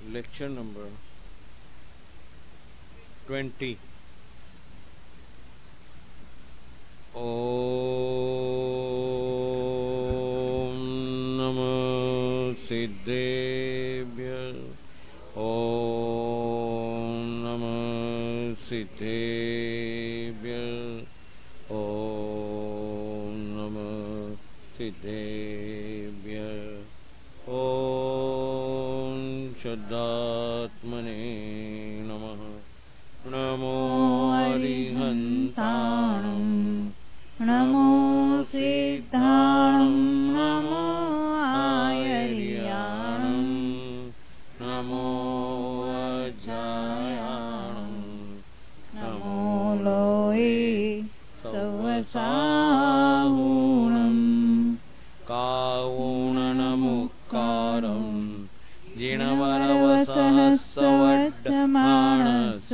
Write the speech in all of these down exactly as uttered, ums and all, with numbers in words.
Lecture number twenty. ओम नमः सिद्धेभ्यः। ओम नमः सिद्धेभ्यः। ओम नमः सिद्धेभ्यः। ओम शुद्धात्मने नमः। नमो अरिहन्ताणं नमो सिद्धाणं नमो आयर्याणं नमो अजायाणं नमो लोये सवसाहुणं कावुणनमुक्कारं जिणवरवसहस्रवर्धमानस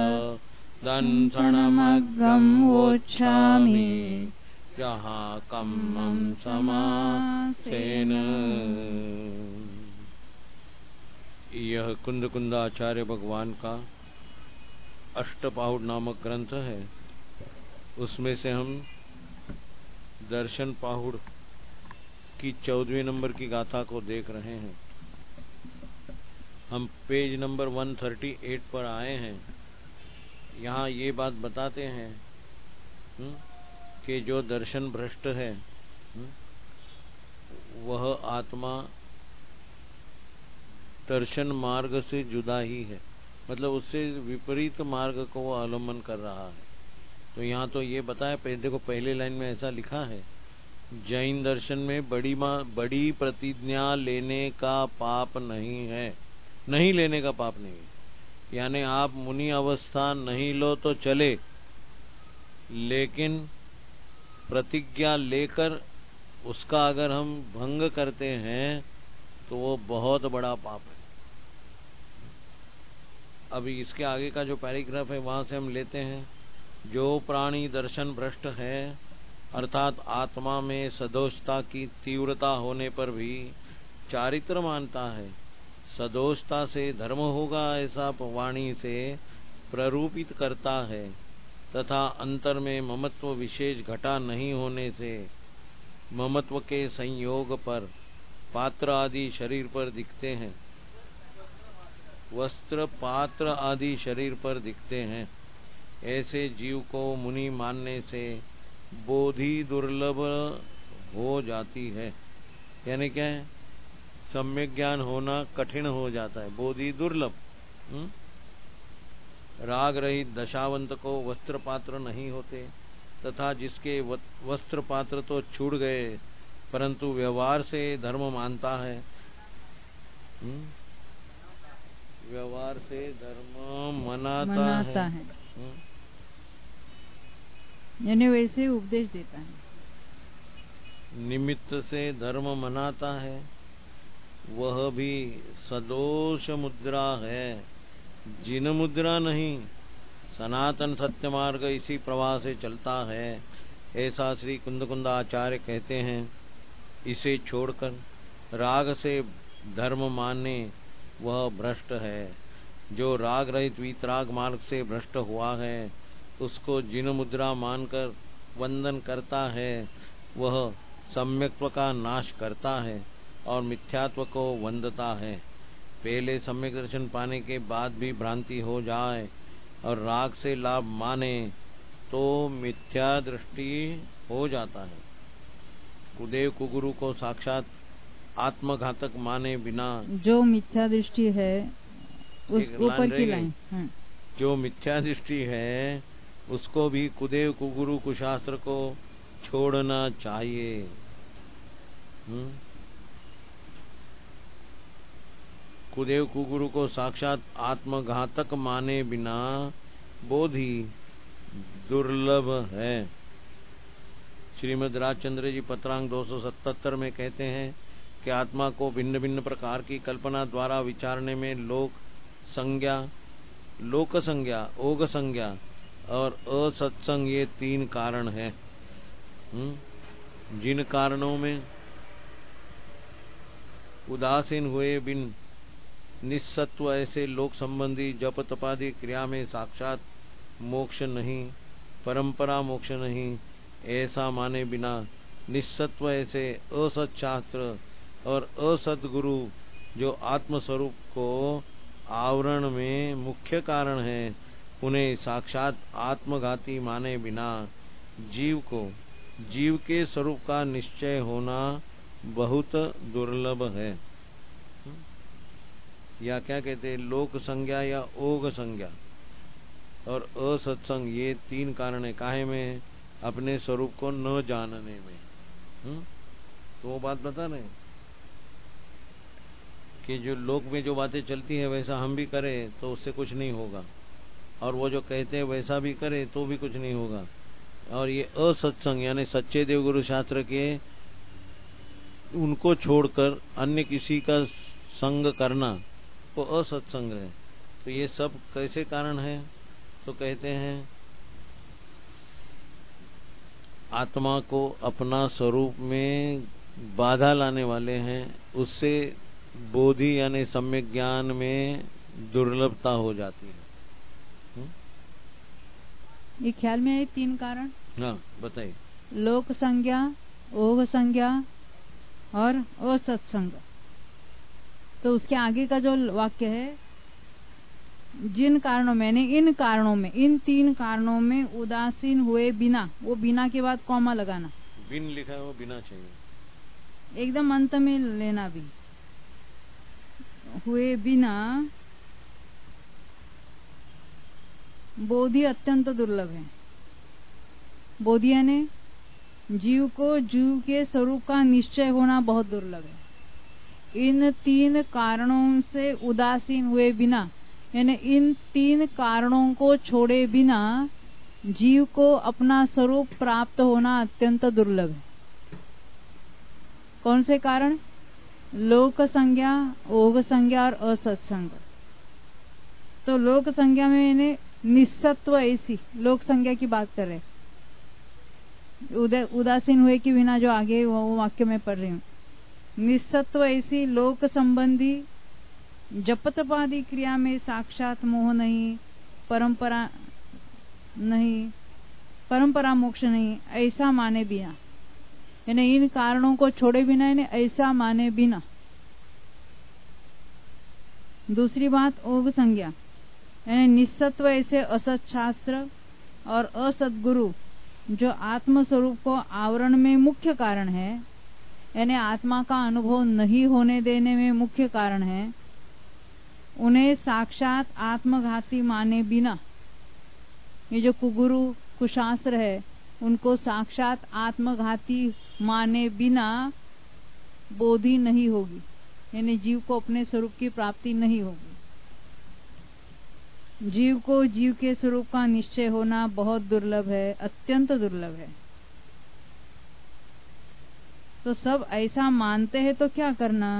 दंसनमग्गं वोच्छामि जहाँ कम्मं समासेन। यह कुंद कुंदाचार्य भगवान का अष्टपाहुड़ नामक ग्रंथ है। उसमें से हम दर्शन पाहुड़ की चौदहवें नंबर की गाथा को देख रहे हैं। हम पेज नंबर एक सौ अड़तीस पर आए हैं। यहाँ ये बात बताते हैं हुँ? कि जो दर्शन भ्रष्ट है हुँ? वह आत्मा दर्शन मार्ग से जुदा ही है, मतलब उससे विपरीत मार्ग को वह अवलंबन कर रहा है। तो यहाँ तो ये बताया, देखो पहले लाइन में ऐसा लिखा है, जैन दर्शन में बड़ी माँ बड़ी प्रतिज्ञा लेने का पाप नहीं है, नहीं लेने का पाप नहीं है। यानी आप मुनि अवस्था नहीं लो तो चले, लेकिन प्रतिज्ञा लेकर उसका अगर हम भंग करते हैं तो वो बहुत बड़ा पाप है। अभी इसके आगे का जो पैराग्राफ है वहां से हम लेते हैं। जो प्राणी दर्शन भ्रष्ट है, अर्थात आत्मा में सदोषता की तीव्रता होने पर भी चारित्र मानता है, सदोषता से धर्म होगा ऐसा वाणी से प्ररूपित करता है, तथा अंतर में ममत्व विशेष घटा नहीं होने से ममत्व के संयोग पर पात्र आदि शरीर पर दिखते हैं, वस्त्र पात्र आदि शरीर पर दिखते हैं। ऐसे जीव को मुनि मानने से बोधि दुर्लभ हो जाती है। यानी क्या है, सम्यक ज्ञान होना कठिन हो जाता है, बोधि दुर्लभ। राग रहित दशावंत को वस्त्र पात्र नहीं होते, तथा जिसके वस्त्र पात्र तो छूट गए परंतु व्यवहार से धर्म मानता है, व्यवहार से धर्म मनाता, मनाता है, है। यानी वैसे उपदेश देता है। निमित्त से धर्म मनाता है, वह भी सदोष मुद्रा है, जिन मुद्रा नहीं। सनातन सत्य मार्ग इसी प्रवाह से चलता है, ऐसा श्री कुंद कुंदाचार्य कहते हैं। इसे छोड़कर राग से धर्म माने वह भ्रष्ट है। जो राग रहित वीतराग मार्ग से भ्रष्ट हुआ है, उसको जिन मुद्रा मानकर वंदन करता है, वह सम्यक्त्व का नाश करता है और मिथ्यात्व को वंदता है। पहले सम्यक दर्शन पाने के बाद भी भ्रांति हो जाए और राग से लाभ माने तो मिथ्या दृष्टि हो जाता है। कुदेव कुगुरु को साक्षात आत्मघातक माने बिना, जो मिथ्या दृष्टि है उस ऊपर की लाइन, जो मिथ्या दृष्टि है उसको भी कुदेव कुगुरु कुशास्त्र को छोड़ना चाहिए। हुँ? कुदेव कुगुरु को साक्षात आत्मघातक माने बिना बोधि दुर्लभ है। श्रीमद् राजचंद्र जी पत्रांक दो सौ सतहत्तर में कहते हैं कि आत्मा को भिन्न भिन्न प्रकार की कल्पना द्वारा विचारने में लोक संज्ञा, लोक संज्ञा, ओग संज्ञा और असत्संग ये तीन कारण हैं। जिन कारणों में उदासीन हुए बिन निस्सत्व ऐसे लोक संबंधी जप तपादि क्रिया में साक्षात मोक्ष नहीं, परंपरा मोक्ष नहीं, ऐसा माने बिना निस्सत्व ऐसे असत शास्त्र और असत गुरु जो आत्मस्वरूप को आवरण में मुख्य कारण है, उन्हें साक्षात आत्मघाती माने बिना जीव को जीव के स्वरूप का निश्चय होना बहुत दुर्लभ है। या क्या कहते हैं, लोक संज्ञा या ओग संज्ञा और असत्संग, ये तीन कारण है काहे में, अपने स्वरूप को न जानने में। हुँ? तो वो बात बता रहे कि जो लोक में जो बातें चलती है वैसा हम भी करें तो उससे कुछ नहीं होगा, और वो जो कहते हैं वैसा भी करे तो भी कुछ नहीं होगा। और ये असत्संग यानी सच्चे देवगुरु शास्त्र के उनको छोड़कर अन्य किसी का संग करना वो असत्संग है। तो ये सब कैसे कारण है, तो कहते हैं आत्मा को अपना स्वरूप में बाधा लाने वाले हैं, उससे बोधि यानी सम्यक ज्ञान में दुर्लभता हो जाती है। हुँ? ये ख्याल में है तीन कारण। हाँ बताइए। लोक संज्ञा, ओघ संज्ञा और असत्संग। तो उसके आगे का जो वाक्य है, जिन कारणों में यानी इन कारणों में, इन तीन कारणों में उदासीन हुए बिना, वो बिना के बाद कॉमा लगाना, बिन लिखा है वो बिना चाहिए, एकदम अंत में लेना भी, हुए बिना बोधि अत्यंत दुर्लभ है। बोधि यानी जीव को जीव के स्वरूप का निश्चय होना बहुत दुर्लभ है। इन तीन कारणों से उदासीन हुए बिना यानी इन तीन कारणों को छोड़े बिना जीव को अपना स्वरूप प्राप्त होना अत्यंत दुर्लभ है। कौन से कारण? लोक संज्ञा, ओघ संज्ञा और असत्संग। तो लोक संज्ञा में यानी निस्सत्व ऐसी लोक संज्ञा की बात कर रहे, उदासीन हुए कि बिना जो आगे वो वाक्य में पढ़ रही हूँ। निस्सत्व ऐसी लोक संबंधी जपतपादी क्रिया में साक्षात मोह नहीं, परंपरा नहीं, परंपरा मोक्ष नहीं, ऐसा माने बिना यानी इन कारणों को छोड़े बिना यानी ऐसा माने बिना। दूसरी बात ओघ संज्ञा यानी निस्सत्व ऐसे असत शास्त्र और असत गुरु जो आत्म स्वरूप को आवरण में मुख्य कारण है, यानी आत्मा का अनुभव नहीं होने देने में मुख्य कारण है, उन्हें साक्षात आत्मघाती माने बिना, ये जो कुगुरु कुशास्त्र है उनको साक्षात आत्मघाती माने बिना बोधि नहीं होगी, यानी जीव को अपने स्वरूप की प्राप्ति नहीं होगी। जीव को जीव के स्वरूप का निश्चय होना बहुत दुर्लभ है, अत्यंत दुर्लभ है। तो सब ऐसा मानते हैं तो क्या करना?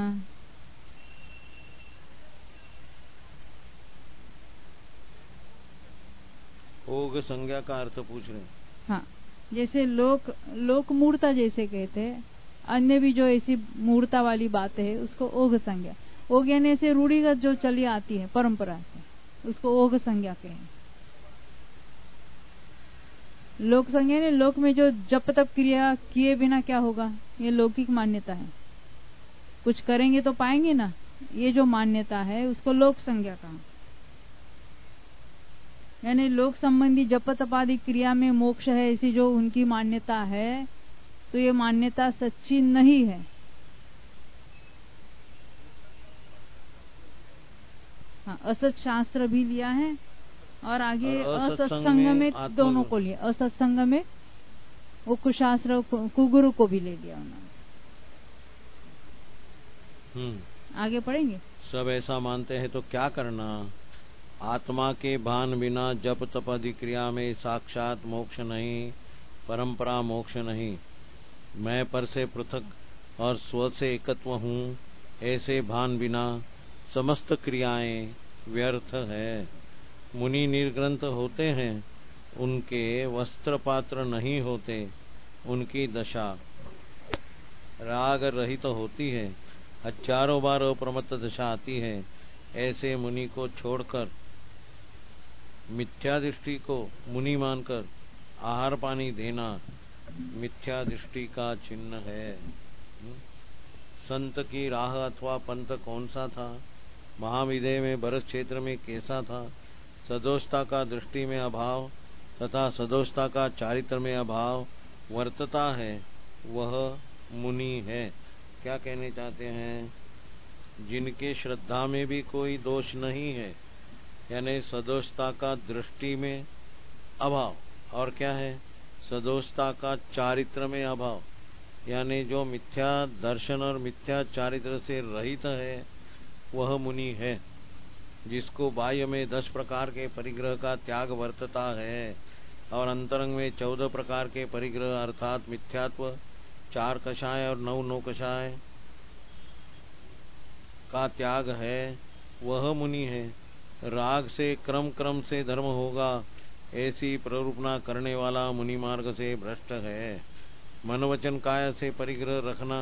ओघ संज्ञा का अर्थ पूछ रहे हैं। हाँ, जैसे लोक लोक मूर्ता जैसे कहते हैं, अन्य भी जो ऐसी मूर्ता वाली बातें है उसको ओघ संज्ञा। ओघ यानी ऐसे रूढ़िगत जो चली आती है परंपरा से, उसको ओघ संज्ञा कहें। लोक संज्ञा ने लोक में जो जप तप क्रिया किए बिना क्या होगा, ये लौकिक मान्यता है। कुछ करेंगे तो पाएंगे ना, ये जो मान्यता है उसको लोक संज्ञा कहा। यानी लोक संबंधी जप तपादि क्रिया में मोक्ष है, ऐसी जो उनकी मान्यता है, तो ये मान्यता सच्ची नहीं है। हाँ, असत शास्त्र भी लिया है और आगे असत्संग में, में दोनों को लिया। असत्संग में वो कुशास्त्र कुगुरु को भी ले लिया उन्होंने। आगे पढ़ेंगे। सब ऐसा मानते हैं तो क्या करना? आत्मा के भान बिना जप तप आदि क्रिया में साक्षात मोक्ष नहीं, परंपरा मोक्ष नहीं। मैं पर से पृथक और स्व से एकत्व हूँ, ऐसे भान बिना समस्त क्रियाएं व्यर्थ है। मुनि निर्ग्रंथ होते हैं, उनके वस्त्र पात्र नहीं होते, उनकी दशा राग रहित तो होती है। हजारों बार अप्रमत्त दशा आती है, ऐसे मुनि को छोड़कर मिथ्या दृष्टि को मुनि मानकर आहार पानी देना मिथ्या दृष्टि का चिन्ह है। संत की राह अथवा पंथ कौन सा था, महाविदय में भरत क्षेत्र में कैसा था, सदोषता का दृष्टि में अभाव तथा सदोषता का चारित्र में अभाव वर्तता है, वह मुनि है। क्या कहने चाहते हैं? जिनके श्रद्धा में भी कोई दोष नहीं है, यानी सदोषता का दृष्टि में अभाव, और क्या है, सदोषता का चारित्र में अभाव, यानी जो मिथ्या दर्शन और मिथ्या चारित्र से रहित है, वह मुनि है। जिसको बाह्य में दस प्रकार के परिग्रह का त्याग वर्तता है और अंतरंग में चौदह प्रकार के परिग्रह अर्थात मिथ्यात्व, चार कषाय और नौ नौ कषाय का त्याग है, वह मुनि है। राग से क्रम क्रम से धर्म होगा, ऐसी प्ररूपना करने वाला मुनि मार्ग से भ्रष्ट है। मन वचन काया से परिग्रह रखना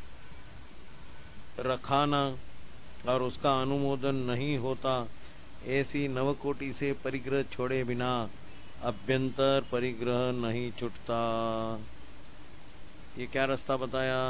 रखाना और उसका अनुमोदन नहीं होता, ऐसी नवकोटि से परिग्रह छोड़े बिना अभ्यंतर परिग्रह नहीं छूटता। ये क्या रास्ता बताया?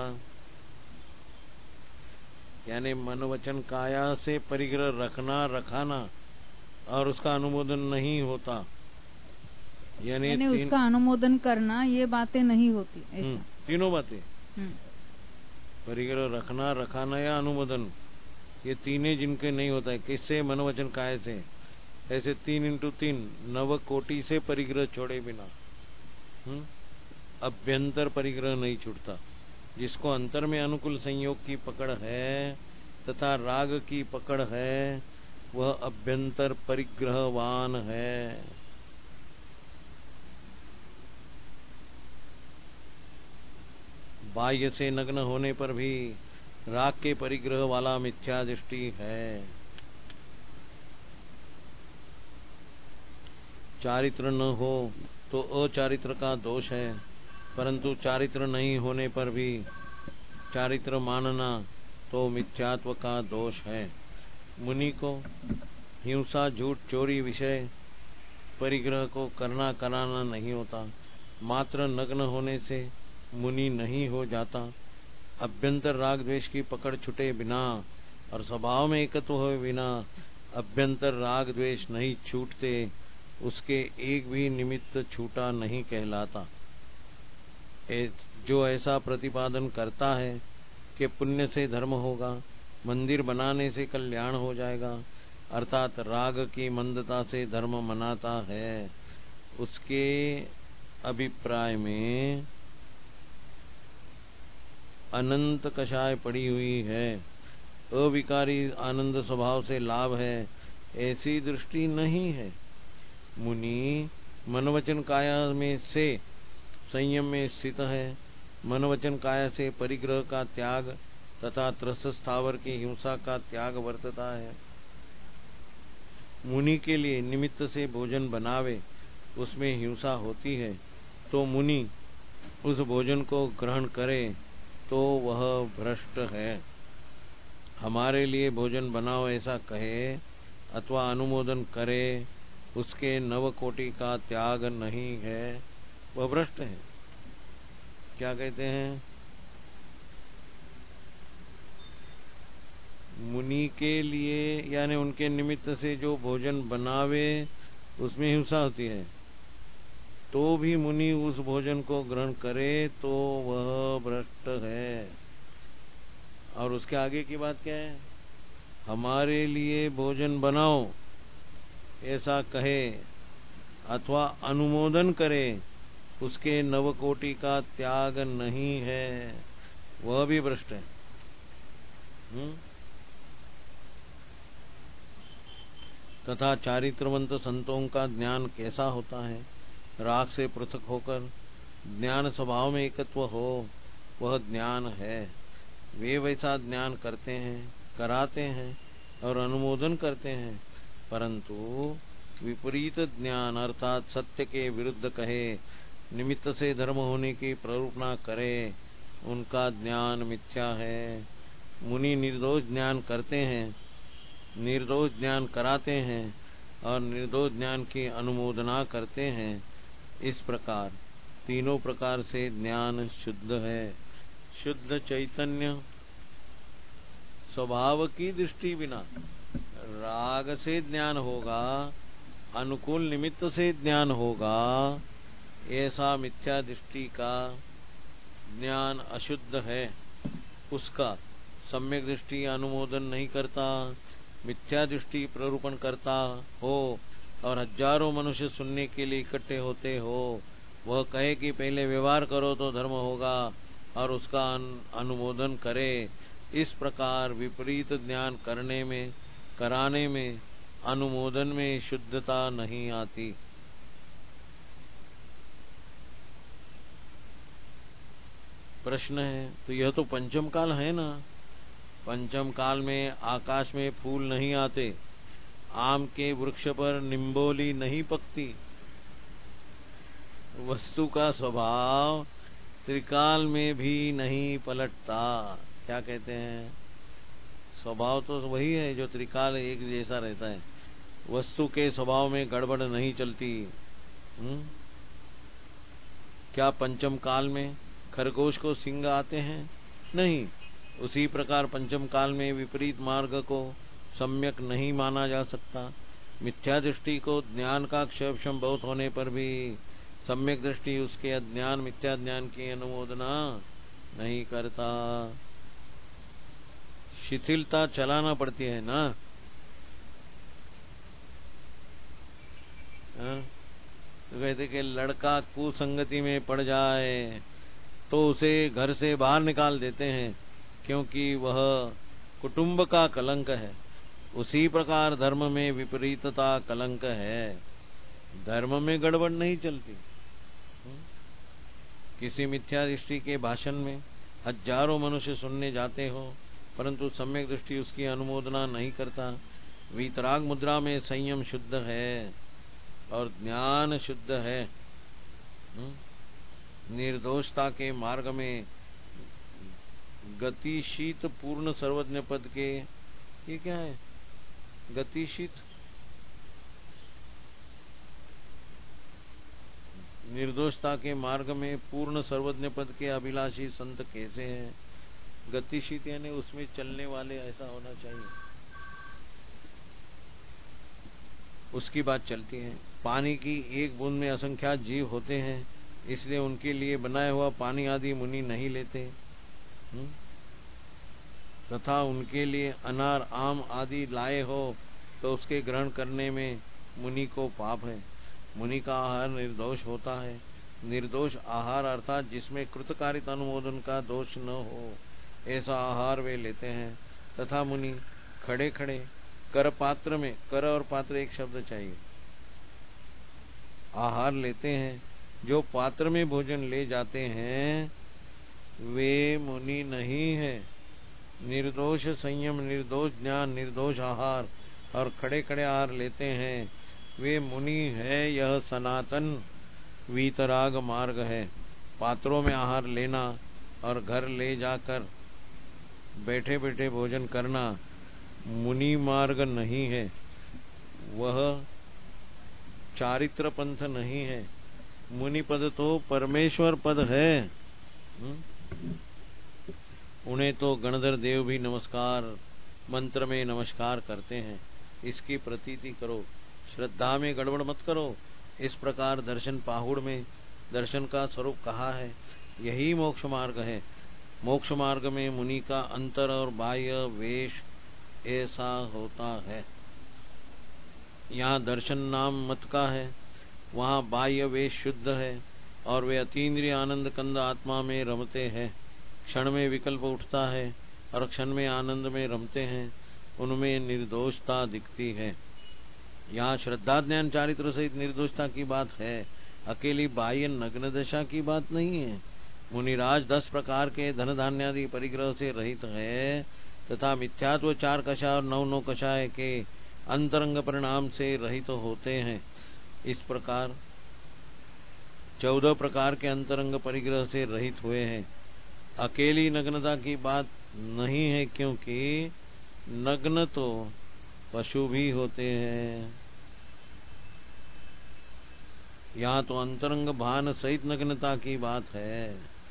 यानी मन वचन काया से परिग्रह रखना रखाना और उसका अनुमोदन नहीं होता, यानी यानी उसका अनुमोदन करना, ये बातें नहीं होती। ऐसा तीनों बातें, परिग्रह रखना रखाना या अनुमोदन, ये तीनों जिनके नहीं होता है, किससे? मन वचन काय से। ऐसे तीन इंटू तीन नव कोटि से परिग्रह छोड़े बिना हुँ? अभ्यंतर परिग्रह नहीं छूटता। जिसको अंतर में अनुकूल संयोग की पकड़ है तथा राग की पकड़ है, वह अभ्यंतर परिग्रहवान है। बाह्य से नग्न होने पर भी राग के परिग्रह वाला मिथ्या दृष्टि है। चारित्र न हो तो अचारित्र का दोष है, परंतु चारित्र नहीं होने पर भी चारित्र मानना तो मिथ्यात्व का दोष है। मुनि को हिंसा, झूठ, चोरी विषय परिग्रह को करना कराना नहीं होता। मात्र नग्न होने से मुनि नहीं हो जाता। अभ्यंतर राग द्वेष की पकड़ छुटे बिना और स्वभाव में एकत्व हुए बिना अभ्यंतर राग द्वेष नहीं छूटते, उसके एक भी निमित्त छूटा नहीं कहलाता। जो ऐसा प्रतिपादन करता है कि पुण्य से धर्म होगा, मंदिर बनाने से कल्याण हो जाएगा, अर्थात राग की मंदता से धर्म मनाता है, उसके अभिप्राय में अनंत कषाय पड़ी हुई है। अविकारी आनंद स्वभाव से लाभ है, ऐसी दृष्टि नहीं है। मुनि मनवचन काया में से संयम में स्थित है। मनवचन काया से परिग्रह का त्याग तथा त्रस्त स्थावर की हिंसा का त्याग वर्तता है। मुनि के लिए निमित्त से भोजन बनावे, उसमें हिंसा होती है, तो मुनि उस भोजन को ग्रहण करे तो वह भ्रष्ट है। हमारे लिए भोजन बनाओ ऐसा कहे अथवा अनुमोदन करे, उसके नव कोटि का त्याग नहीं है, वह भ्रष्ट है। क्या कहते हैं? मुनि के लिए यानी उनके निमित्त से जो भोजन बनावे उसमें हिंसा होती है, तो भी मुनि उस भोजन को ग्रहण करे तो वह भ्रष्ट है। और उसके आगे की बात क्या है? हमारे लिए भोजन बनाओ ऐसा कहे अथवा अनुमोदन करे, उसके नवकोटि का त्याग नहीं है, वह भी भ्रष्ट है। हुँ? तथा चारित्रवंत संतों का ज्ञान कैसा होता है? राग से पृथक होकर ज्ञान स्वभाव में एकत्व हो, वह ज्ञान है। वे वैसा ज्ञान करते हैं, कराते हैं और अनुमोदन करते हैं, परंतु विपरीत ज्ञान अर्थात सत्य के विरुद्ध कहे, निमित्त से धर्म होने की प्ररूपणा करे, उनका ज्ञान मिथ्या है। मुनि निर्दोष ज्ञान करते हैं, निर्दोष ज्ञान कराते हैं और निर्दोष ज्ञान की अनुमोदना करते हैं। इस प्रकार तीनों प्रकार से ज्ञान शुद्ध है। शुद्ध चैतन्य स्वभाव की दृष्टि बिना राग से ज्ञान होगा, अनुकूल निमित्त से ज्ञान होगा, ऐसा मिथ्या दृष्टि का ज्ञान अशुद्ध है। उसका सम्यक दृष्टि अनुमोदन नहीं करता, मिथ्या दृष्टि प्ररूपण करता हो और हजारों मनुष्य सुनने के लिए इकट्ठे होते हो, वह कहे कि पहले व्यवहार करो तो धर्म होगा और उसका अनुमोदन करे। इस प्रकार विपरीत ज्ञान करने में, कराने में, अनुमोदन में शुद्धता नहीं आती। प्रश्न है, तो यह तो पंचम काल है ना? पंचम काल में आकाश में फूल नहीं आते, आम के वृक्ष पर निम्बोली नहीं पकती। वस्तु का स्वभाव त्रिकाल में भी नहीं पलटता। क्या कहते हैं? स्वभाव तो वही है जो त्रिकाल एक जैसा रहता है। वस्तु के स्वभाव में गड़बड़ नहीं चलती। हुँ? क्या पंचम काल में खरगोश को सिंग आते हैं? नहीं। उसी प्रकार पंचम काल में विपरीत मार्ग को सम्यक नहीं माना जा सकता। मिथ्या दृष्टि को ज्ञान का क्षयक्षम बहुत होने पर भी सम्यक दृष्टि उसके अज्ञान मिथ्या ज्ञान की अनुमोदना नहीं करता। शिथिलता चलाना पड़ती है ना। तो कहते कि लड़का कुसंगति में पड़ जाए तो उसे घर से बाहर निकाल देते हैं, क्योंकि वह कुटुंब का कलंक है। उसी प्रकार धर्म में विपरीतता कलंक है। धर्म में गड़बड़ नहीं चलती। किसी मिथ्या दृष्टि के भाषण में हजारों मनुष्य सुनने जाते हो, परंतु सम्यक दृष्टि उसकी अनुमोदना नहीं करता। वीतराग मुद्रा में संयम शुद्ध है और ज्ञान शुद्ध है। निर्दोषता के मार्ग में गतिशीत पूर्ण सर्वज्ञ पद के, ये क्या है? गतिशीत निर्दोषता के मार्ग में पूर्ण सर्वज्ञ पद के अभिलाषी संत कैसे हैं? गतिशीत यानी उसमें चलने वाले, ऐसा होना चाहिए। उसकी बात चलती है। पानी की एक बूंद में असंख्यात जीव होते हैं, इसलिए उनके लिए बनाया हुआ पानी आदि मुनि नहीं लेते। तथा उनके लिए अनार आम आदि लाए हो तो उसके ग्रहण करने में मुनि को पाप है। मुनि का आहार निर्दोष होता है। निर्दोष आहार अर्थात जिसमें कृतकारित अनुमोदन का दोष न हो, ऐसा आहार वे लेते हैं। तथा मुनि खड़े खड़े कर पात्र में, कर और पात्र एक शब्द चाहिए, आहार लेते हैं। जो पात्र में भोजन ले जाते हैं वे मुनि नहीं है। निर्दोष संयम, निर्दोष ज्ञान, निर्दोष आहार और खड़े खड़े आहार लेते हैं वे मुनि है। यह सनातन वीतराग मार्ग है। पात्रों में आहार लेना और घर ले जाकर बैठे बैठे भोजन करना मुनि मार्ग नहीं है। वह चारित्र पंथ नहीं है। मुनि पद तो परमेश्वर पद है। उन्हें तो गणधर देव भी नमस्कार मंत्र में नमस्कार करते हैं। इसकी प्रतीति करो, श्रद्धा में गड़बड़ मत करो। इस प्रकार दर्शन पाहुड़ में दर्शन का स्वरूप कहा है। यही मोक्ष मार्ग है। मोक्ष मार्ग में मुनि का अंतर और बाह्य वेश ऐसा होता है। यहाँ दर्शन नाम मत का है, वहाँ बाह्य वेश शुद्ध है और वे अतीन्द्रिय आनंद कंद आत्मा में रमते हैं। क्षण में विकल्प उठता है और क्षण में आनंद में रमते हैं, उनमें निर्दोषता दिखती है। यहाँ श्रद्धा ज्ञान चारित्र सहित निर्दोषता की बात है, अकेली बाह्य नग्न दशा की बात नहीं है। मुनिराज दस प्रकार के धन धान्यादि परिग्रह से रहित है तथा मिथ्यात्व चार कषाय और नौ नौ कषाय के अंतरंग परिणाम से रहित होते हैं। इस प्रकार चौदह प्रकार के अंतरंग परिग्रह से रहित हुए हैं। अकेली नग्नता की बात नहीं है, क्योंकि नग्न तो पशु भी होते हैं। यहाँ तो अंतरंग भान सहित नग्नता की बात है।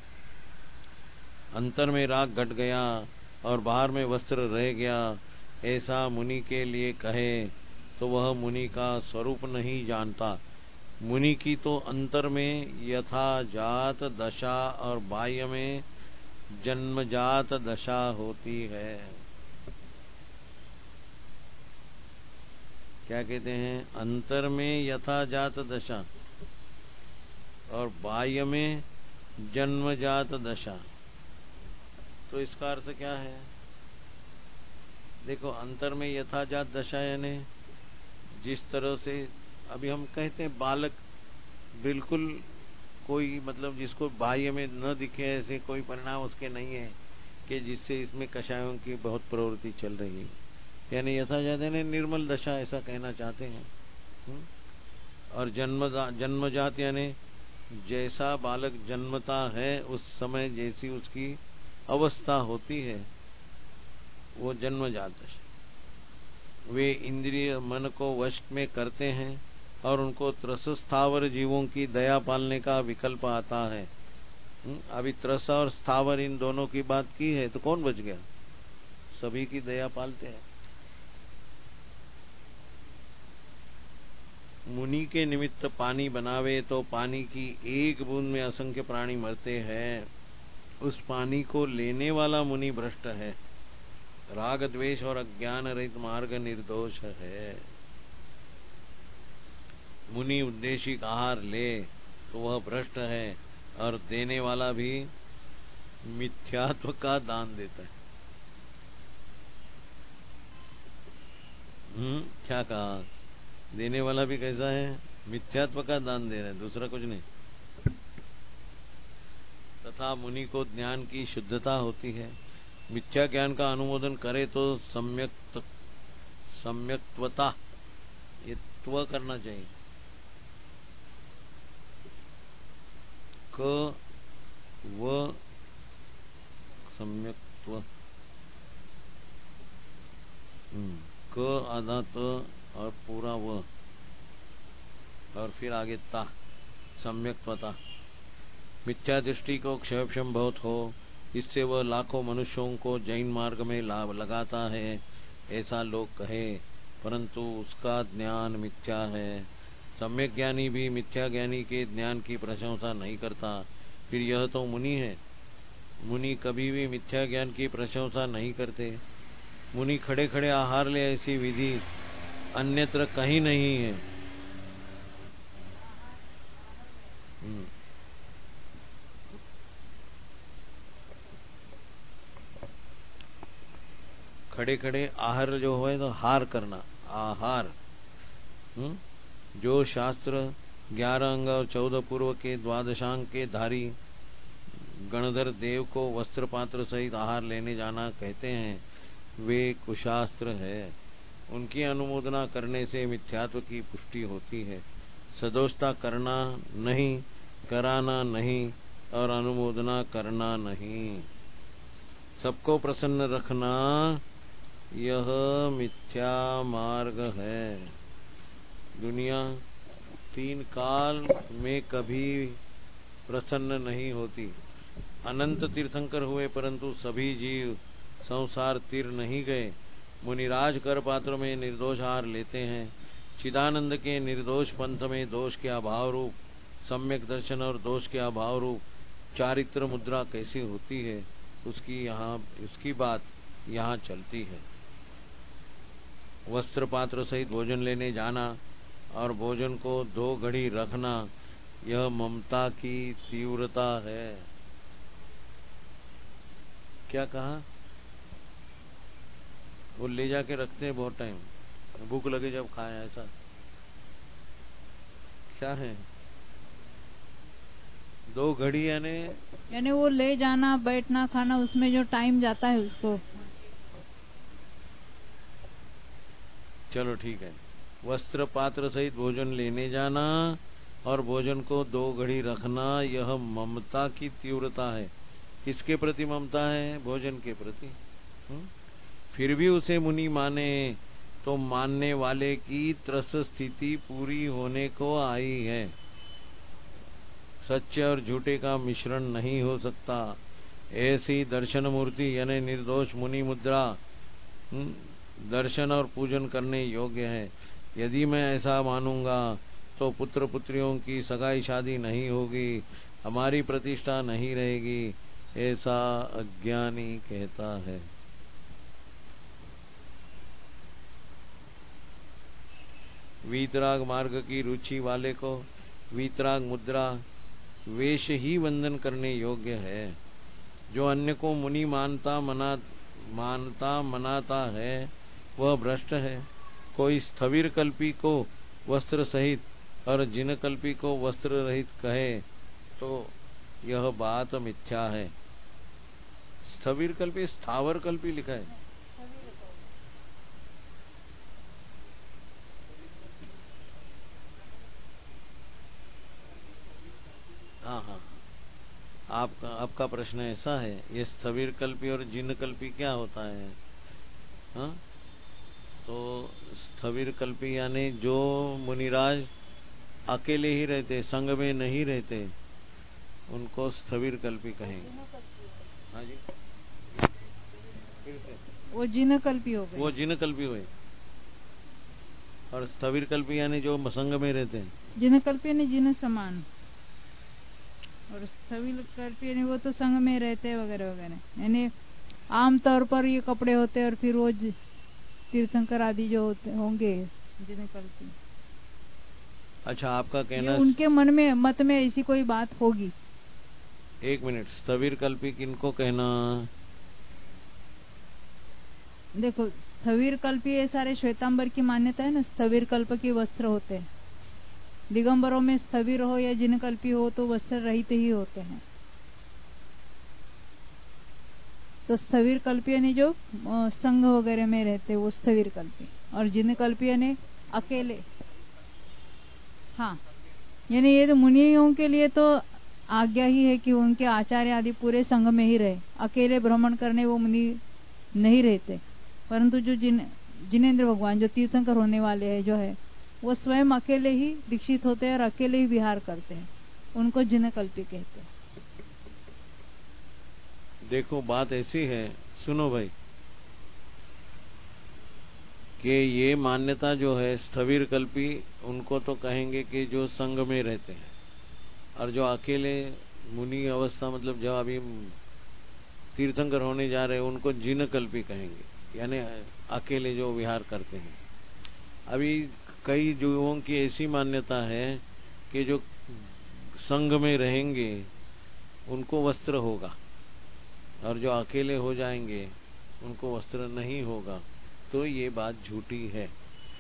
अंतर में राग घट गया और बाहर में वस्त्र रह गया, ऐसा मुनि के लिए कहे तो वह मुनि का स्वरूप नहीं जानता। मुनि की तो अंतर में यथा जात दशा और बाह्य में जन्मजात दशा होती है। क्या कहते हैं? अंतर में यथा जात दशा और बाह्य में जन्मजात दशा। तो इसका अर्थ क्या है? देखो, अंतर में यथाजात दशा यानी जिस तरह से अभी हम कहते हैं बालक बिल्कुल कोई मतलब जिसको बाह्य में न दिखे ऐसे कोई परिणाम उसके नहीं है कि जिससे इसमें कषायों की बहुत प्रवृत्ति चल रही है, यानी यथाजात यानी निर्मल दशा, ऐसा कहना चाहते हैं। हुँ? और जन्म जन्मजात यानी जैसा बालक जन्मता है उस समय जैसी उसकी अवस्था होती है वो जन्मजात दशा। वे इंद्रिय मन को वश में करते हैं और उनको त्रस स्थावर जीवों की दया पालने का विकल्प आता है। अभी त्रस और स्थावर इन दोनों की बात की है तो कौन बच गया? सभी की दया पालते हैं। मुनि के निमित्त पानी बनावे तो पानी की एक बूंद में असंख्य प्राणी मरते हैं। उस पानी को लेने वाला मुनि भ्रष्ट है, राग द्वेष और अज्ञान रहित मार्ग निर्दोष है। मुनि उद्देशिक आहार ले तो वह भ्रष्ट है और देने वाला भी मिथ्यात्व का दान देता है। हम्म क्या कहा? देने वाला भी कैसा है? मिथ्यात्व का दान दे रहा है, दूसरा कुछ नहीं। तथा मुनि को ज्ञान की शुद्धता होती है। मिथ्या ज्ञान का अनुमोदन करे तो सम्यक सम्यक्त्वता, ये त्व करना चाहिए, क व सम्यक्त्व, क आधा त और पूरा व और फिर आगे ता, सम्यक्त्वता। मिथ्या दृष्टि को क्षयक्षम बहुत हो, इससे वह लाखों मनुष्यों को जैन मार्ग में लाभ लगाता है ऐसा लोग कहे, परंतु उसका ज्ञान मिथ्या है। सम्यक ज्ञानी भी मिथ्या ज्ञानी के ज्ञान की प्रशंसा नहीं करता, फिर यह तो मुनि है। मुनि कभी भी मिथ्या ज्ञान की प्रशंसा नहीं करते। मुनि खड़े खड़े आहार ले ऐसी विधि अन्यत्र कहीं नहीं है। खड़े खड़े आहार जो है तो हार करना, आहार। हुँ? जो शास्त्र ग्यारह अंग और चौदह पूर्व के द्वादशांग के धारी गणधर देव को वस्त्र पात्र सहित आहार लेने जाना कहते हैं, वे कुशास्त्र है। उनकी अनुमोदना करने से मिथ्यात्व की पुष्टि होती है। सदोषता करना नहीं, कराना नहीं और अनुमोदना करना नहीं। सबको प्रसन्न रखना यह मिथ्या मार्ग है। दुनिया तीन काल में कभी प्रसन्न नहीं होती। अनंत तीर्थंकर हुए परंतु सभी जीव संसार तीर नहीं गए। मुनिराज कर पात्र में निर्दोष आहार लेते हैं। चिदानंद के निर्दोष पंथ में दोष के अभाव रूप सम्यक दर्शन और दोष के अभाव रूप चारित्र मुद्रा कैसी होती है उसकी यहाँ उसकी बात यहाँ चलती है। वस्त्र पात्र सहित भोजन लेने जाना और भोजन को दो घड़ी रखना यह ममता की तीव्रता है। क्या कहा? वो ले जाके रखते हैं बहुत टाइम, भूख लगे जब खाए, ऐसा क्या है? दो घड़ी यानी यानी वो ले जाना बैठना खाना उसमें जो टाइम जाता है उसको। चलो ठीक है। वस्त्र पात्र सहित भोजन लेने जाना और भोजन को दो घड़ी रखना यह ममता की तीव्रता है। किसके प्रति ममता है? भोजन के प्रति। हुँ? फिर भी उसे मुनि माने तो मानने वाले की त्रस स्थिति पूरी होने को आई है। सच्चे और झूठे का मिश्रण नहीं हो सकता। ऐसी दर्शन मूर्ति यानी निर्दोष मुनि मुद्रा दर्शन और पूजन करने योग्य है। यदि मैं ऐसा मानूंगा तो पुत्र पुत्रियों की सगाई शादी नहीं होगी, हमारी प्रतिष्ठा नहीं रहेगी, ऐसा अज्ञानी कहता है। वीतराग मार्ग की रुचि वाले को वीतराग मुद्रा वेश ही वंदन करने योग्य है। जो अन्य को मुनि मानता मना मानता मनाता है वह भ्रष्ट है। कोई स्थविर कल्पी को वस्त्र सहित और जिन कल्पी को वस्त्र रहित कहे तो यह बात मिथ्या है। स्थविर कल्पी स्थावर कल्पी लिखा है। हाँ हाँ, आपका आपका प्रश्न ऐसा है, ये स्थविर कल्पी और जिन कल्पी क्या होता है? हाँ, तो स्थविर कल्पी यानी जो मुनिराज अकेले ही रहते, संग में नहीं रहते, उनको स्थविर कल्पी कहेंगे। हाँ जी, फिर से वो जिन कल्पी हो गए। वो जिन कल्पी हुए। और स्थविर कल्पी यानी जो संग में रहते हैं। जिन कल्पी यानी जिन समान, और स्थविर कल्पी यानी वो तो संग में रहते वगैरह वगैरह। यानी आमतौर पर ये कपड़े होते और फिर वो तीर्थंकर आदि जो होते होंगे जिन कल्पी। अच्छा, आपका कहना उनके मन में मत में ऐसी कोई बात होगी। एक मिनट, स्थविर कल्पी किनको कहना? देखो, स्थविर कल्पी ये सारे श्वेतांबर की मान्यता है ना, स्थविर कल्प के वस्त्र होते हैं। दिगंबरों में स्थविर हो या जिन कल्पी हो तो वस्त्र रहित ही होते हैं। तो स्थविर कल्पी यानी जो संघ वगैरह में रहते वो स्थविर कल्पी, और जिन कल्पी यानी अकेले। हाँ, यानी ये तो मुनियों के लिए तो आज्ञा ही है कि उनके आचार्य आदि पूरे संघ में ही रहे, अकेले भ्रमण करने वो मुनि नहीं रहते। परंतु जो जिन जिनेंद्र भगवान जो तीर्थंकर होने वाले हैं जो है, वो स्वयं अकेले ही दीक्षित होते हैं और अकेले ही विहार करते हैं, उनको जिन कल्पी कहते हैं। देखो, बात ऐसी है, सुनो भाई, कि ये मान्यता जो है स्थविर कल्पी उनको तो कहेंगे कि जो संग में रहते हैं, और जो अकेले मुनि अवस्था मतलब जब अभी तीर्थंकर होने जा रहे हैं उनको जिन कल्पी कहेंगे, यानी अकेले जो विहार करते हैं। अभी कई जीवों की ऐसी मान्यता है कि जो संग में रहेंगे उनको वस्त्र होगा, और जो अकेले हो जाएंगे उनको वस्त्र नहीं होगा। तो ये बात झूठी है।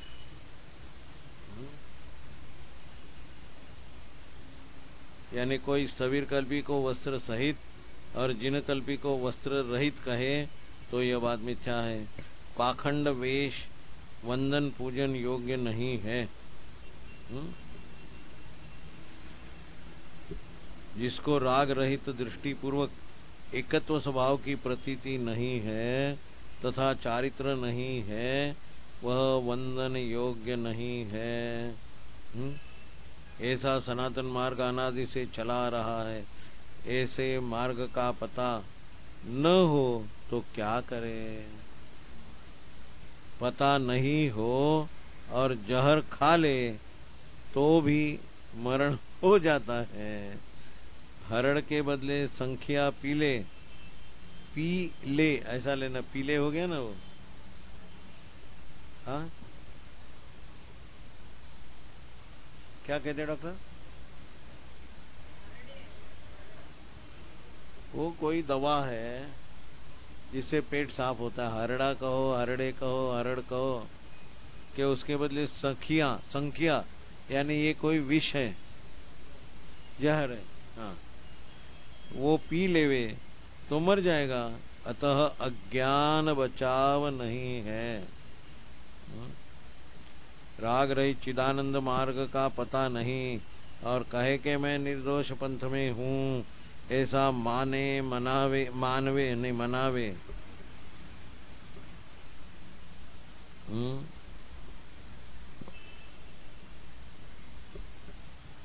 यानी कोई स्थविर कल्पी को वस्त्र सहित और जिन कल्पी को वस्त्र रहित कहे तो यह बात मिथ्या है। पाखंड वेश वंदन पूजन योग्य नहीं है। जिसको राग रहित दृष्टि पूर्वक एकत्व स्वभाव की प्रतीति नहीं है तथा चारित्र नहीं है, वह वंदन योग्य नहीं है। ऐसा सनातन मार्ग अनादि से चला रहा है। ऐसे मार्ग का पता न हो तो क्या करे? पता नहीं हो और जहर खा ले तो भी मरण हो जाता है। हरण के बदले संख्या पी ले, पी ले ऐसा लेना, पीले हो गया ना वो। हाँ, क्या कहते डॉक्टर? वो कोई दवा है जिससे पेट साफ होता है। हरड़ा कहो, हरड़े कहो, हरड़ कहो, कि उसके बदले संख्या संख्या यानी ये कोई विष है, जहर है। हाँ, वो पी लेवे तो मर जाएगा। अतः अज्ञान बचाव नहीं है। राग रहित चिदानंद मार्ग का पता नहीं और कहे कि मैं निर्दोष पंथ में हूँ, ऐसा माने मनावे मानवे नहीं मनावे।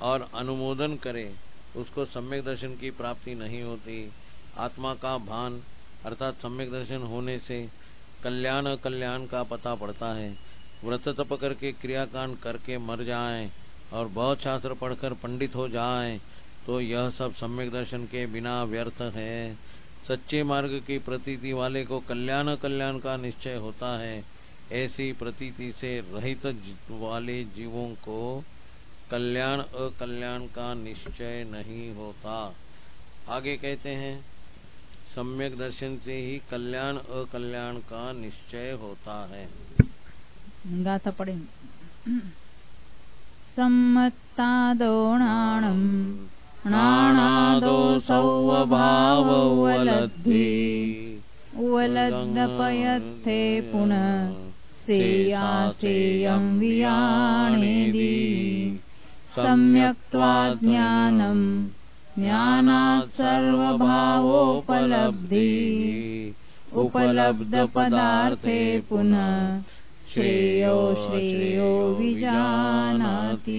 और अनुमोदन करे उसको सम्यक दर्शन की प्राप्ति नहीं होती। आत्मा का भान अर्थात सम्यक दर्शन होने से कल्याण अकल्याण का पता पड़ता है। व्रत तप करके क्रियाकांड करके मर जाएं और बहुत शास्त्र पढ़कर पंडित हो जाएं तो यह सब सम्यक दर्शन के बिना व्यर्थ है। सच्चे मार्ग की प्रतीति वाले को कल्याण कल्याण का निश्चय होता है। ऐसी प्रतीति से रहित वाले जीवों को कल्याण अकल्याण का निश्चय नहीं होता। आगे कहते हैं सम्यक दर्शन से ही कल्याण अकल्याण का निश्चय होता है। गाथा पढ़ेंगे। सम्मत्तादो नाणं नाणादो सौवभाव उवलद्धि उवलद्दपयत्थे पुनः सेयासेयं वियाणेदि सम्यक्त्वाज्ञानं ज्ञानात् सर्वभावोपलब्धि उपलब्धपदार्थे पुनः श्रेयो श्रेयो विजानाति।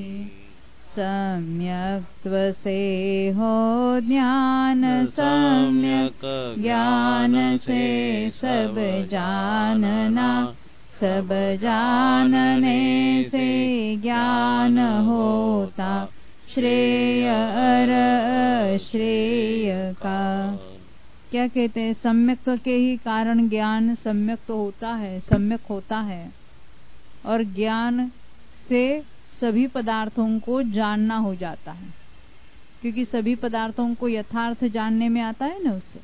सम्यक्त्वसे हो ज्ञान सम्यक ज्ञान से सब जानना सब जानने से ज्ञान होता श्रेय अर श्रेय का। क्या कहते हैं? सम्यक के ही कारण ज्ञान सम्यक तो होता है, सम्यक होता है और ज्ञान से सभी पदार्थों को जानना हो जाता है, क्योंकि सभी पदार्थों को यथार्थ जानने में आता है ना उससे।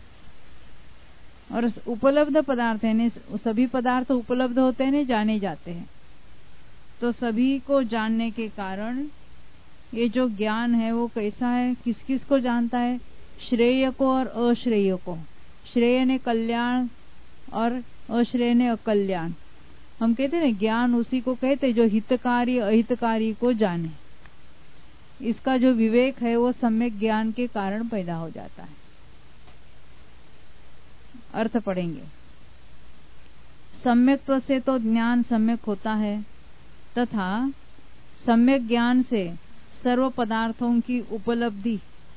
और उपलब्ध पदार्थ है ना, सभी पदार्थ उपलब्ध होते हैं, जाने जाते हैं, तो सभी को जानने के कारण ये जो ज्ञान है वो कैसा है, किस किस को जानता है? श्रेय को और अश्रेय को। श्रेय ने कल्याण और अश्रेय ने अकल्याण। हम कहते हैं ना ज्ञान उसी को कहते जो हितकारी अहितकारी को जाने। इसका जो विवेक है वो सम्यक ज्ञान के कारण पैदा हो जाता है। अर्थ पढ़ेंगे। सम्यक्त्व से तो ज्ञान सम्यक होता है तथा सम्यक ज्ञान से सर्व पदार्थों की उपलब्धि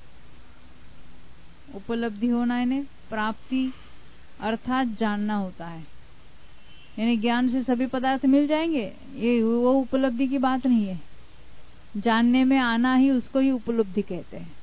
उपलब्धि होना यानी प्राप्ति अर्थात जानना होता है। यानी ज्ञान से सभी पदार्थ मिल जाएंगे, ये वो उपलब्धि की बात नहीं है। जानने में आना ही उसको ही उपलब्धि कहते हैं।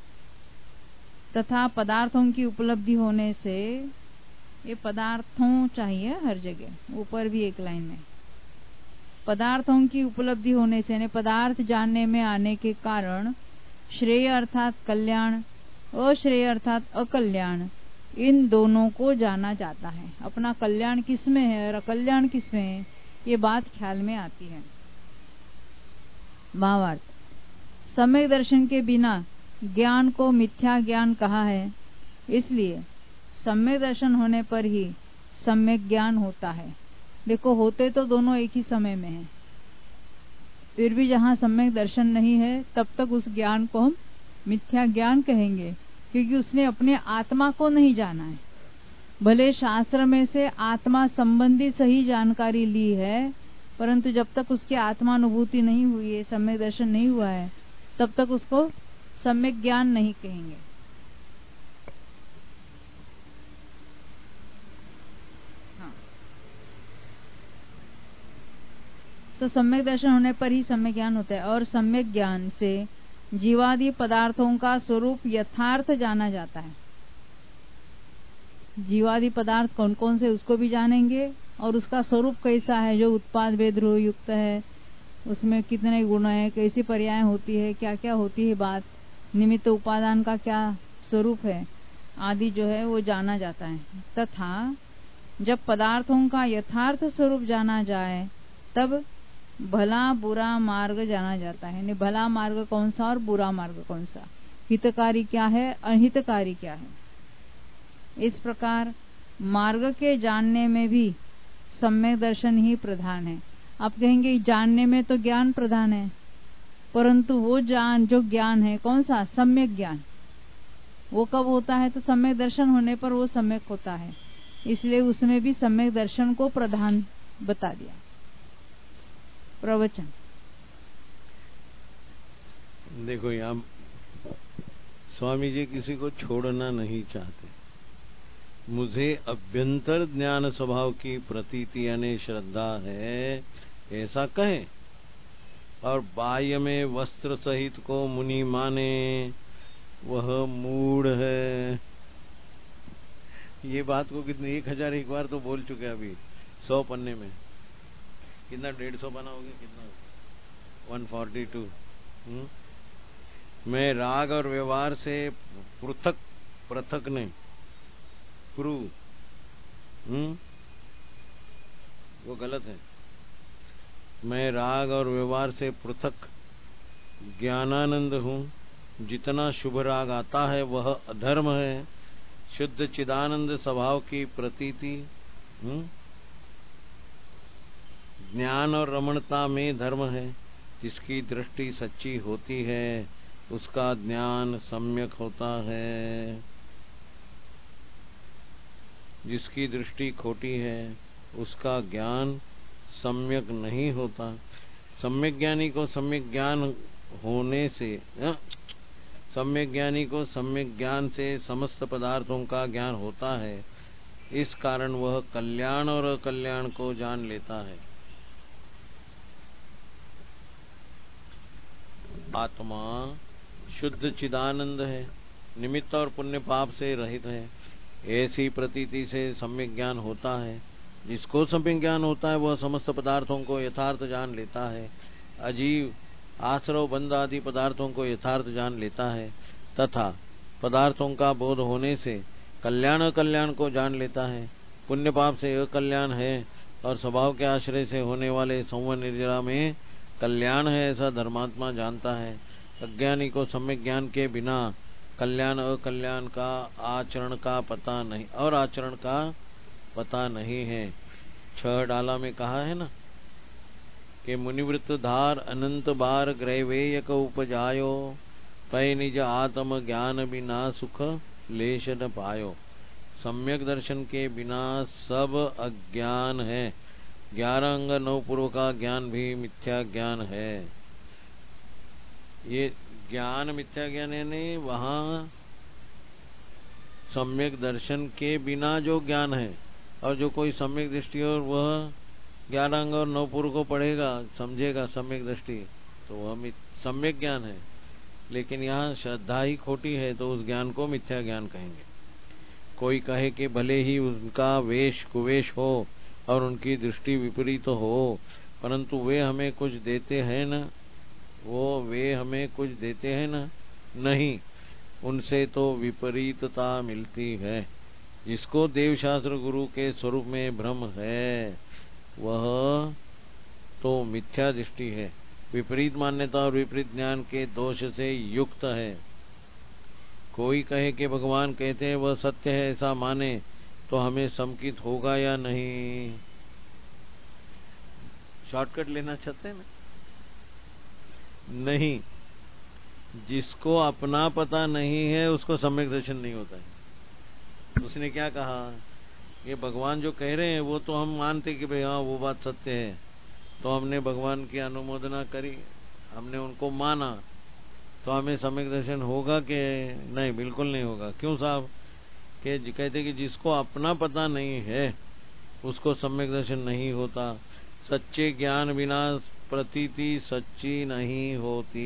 तथा पदार्थों की उपलब्धि होने से, ये पदार्थों चाहिए हर जगह, ऊपर भी एक लाइन में, पदार्थों की उपलब्धि होने से पदार्थ जानने में आने के कारण श्रेय अर्थात कल्याण अश्रेय अर्थात अकल्याण इन दोनों को जाना जाता है। अपना कल्याण किसमें है और अकल्याण किसमें है ये बात ख्याल में आती है। भावार्थ, सम्यक दर्शन के बिना ज्ञान को मिथ्या ज्ञान कहा है, इसलिए सम्यक दर्शन होने पर ही सम्यक ज्ञान होता है। देखो होते तो दोनों एक ही समय में है, फिर भी जहाँ सम्यक दर्शन नहीं है तब तक उस ज्ञान को हम मिथ्या ज्ञान कहेंगे, क्योंकि उसने अपने आत्मा को नहीं जाना है। भले शास्त्र में से आत्मा संबंधी सही जानकारी ली है, परंतु जब तक उसकी आत्मानुभूति नहीं हुई है, सम्यक दर्शन नहीं हुआ है, तब तक उसको सम्यक ज्ञान नहीं कहेंगे। हाँ। तो सम्यक दर्शन होने पर ही सम्यक ज्ञान होता है और सम्यक ज्ञान से जीवादि पदार्थों का स्वरूप यथार्थ जाना जाता है। जीवादि पदार्थ कौन कौन से उसको भी जानेंगे और उसका स्वरूप कैसा है, जो उत्पाद भेद युक्त है, उसमें कितने गुण है, कैसी पर्याय होती है, क्या क्या होती है बात, निमित्त उपादान का क्या स्वरूप है आदि जो है वो जाना जाता है। तथा जब पदार्थों का यथार्थ स्वरूप जाना जाए तब भला बुरा मार्ग जाना जाता है। भला मार्ग कौन सा और बुरा मार्ग कौन सा, हितकारी क्या है अहितकारी क्या है। इस प्रकार मार्ग के जानने में भी सम्यक दर्शन ही प्रधान है। आप कहेंगे जानने में तो ज्ञान प्रधान है, परंतु वो जान जो ज्ञान है कौन सा, सम्यक ज्ञान, वो कब होता है तो सम्यक दर्शन होने पर वो सम्यक होता है। इसलिए उसमें भी सम्यक दर्शन को प्रधान बता दिया। प्रवचन। देखो यहाँ स्वामी जी किसी को छोड़ना नहीं चाहते। मुझे अभ्यंतर ज्ञान स्वभाव की प्रतीति यानी श्रद्धा है ऐसा कहे, और बाह्य में वस्त्र सहित को मुनि माने वह मूढ़ है। ये बात को कितने एक हजार एक बार तो बोल चुके अभी सौ पन्ने में। कितना डेढ़ सौ पन्ना हो गया, कितना वन फोर्टी टू। मैं राग और व्यवहार से पृथक पृथक नहीं प्रू हम्म वो गलत है। मैं राग और व्यवहार से पृथक ज्ञानानंद हूँ। जितना शुभ राग आता है वह अधर्म है। शुद्ध चिदानंद स्वभाव की प्रतीति ज्ञान और रमणता में धर्म है। जिसकी दृष्टि सच्ची होती है उसका ज्ञान सम्यक होता है। जिसकी दृष्टि खोटी है उसका ज्ञान सम्यक नहीं होता। सम्यक ज्ञानी को सम्यक ज्ञान होने से सम्यक ज्ञानी को सम्यक ज्ञान से समस्त पदार्थों का ज्ञान होता है। इस कारण वह कल्याण और अकल्याण को जान लेता है। आत्मा शुद्ध चिदानंद है, निमित्त और पुण्य पाप से रहित है। ऐसी प्रतीति से सम्यक ज्ञान होता है। जिसको सम्यक ज्ञान होता है वह समस्त पदार्थों को यथार्थ जान लेता है। अजीव आश्रव बंध आदि पदार्थों को यथार्थ जान लेता है तथा पदार्थों का बोध होने से कल्याण अकल्याण को जान लेता है। पुण्य पाप से अकल्याण है और स्वभाव के आश्रय से होने वाले संवर निर्जरा में कल्याण है ऐसा धर्मात्मा जानता है। अज्ञानी को सम्यक ज्ञान के बिना कल्याण अकल्याण का आचरण का पता नहीं और आचरण का पता नहीं है। छह डाला में कहा है ना कि मुनिवृत्त धार अनंत बार ग्रैवेय को उपजायो पै निज आत्म ज्ञान बिना सुख लेश न पायो। सम्यक दर्शन के बिना सब अज्ञान है। ग्यारह अंग नौ पूर्व का ज्ञान भी मिथ्या ज्ञान है। ये ज्ञान मिथ्या ज्ञान है नहीं, वहाँ सम्यक दर्शन के बिना जो ज्ञान है और जो कोई सम्यक दृष्टि और वह ग्यारह अंग और नौ पूर्व को पढ़ेगा समझेगा सम्यक दृष्टि तो वह सम्यक ज्ञान है। लेकिन यहाँ श्रद्धा ही खोटी है तो उस ज्ञान को मिथ्या ज्ञान कहेंगे। कोई कहे कि भले ही उनका वेश कुवेश हो और उनकी दृष्टि विपरीत हो परंतु वे हमें कुछ देते हैं ना, वो वे हमें कुछ देते हैं ना, नहीं, उनसे तो विपरीतता मिलती है। जिसको देवशास्त्र गुरु के स्वरूप में भ्रम है वह तो मिथ्या दृष्टि है, विपरीत मान्यता और विपरीत ज्ञान के दोष से युक्त है। कोई कहे कि भगवान कहते हैं वह सत्य है ऐसा माने तो हमें संकित होगा या नहीं। शॉर्टकट लेना चाहते हैं ना? नहीं, जिसको अपना पता नहीं है उसको सम्यक दर्शन नहीं होता है। उसने क्या कहा कि भगवान जो कह रहे हैं वो तो हम मानते कि भाई हाँ वो बात सत्य है, तो हमने भगवान की अनुमोदना करी, हमने उनको माना, तो हमें सम्यक दर्शन होगा कि नहीं? बिल्कुल नहीं होगा। क्यों साहब? कि कहते कि जिसको अपना पता नहीं है उसको सम्यक दर्शन नहीं होता। सच्चे ज्ञान बिना प्रतीति सच्ची नहीं होती।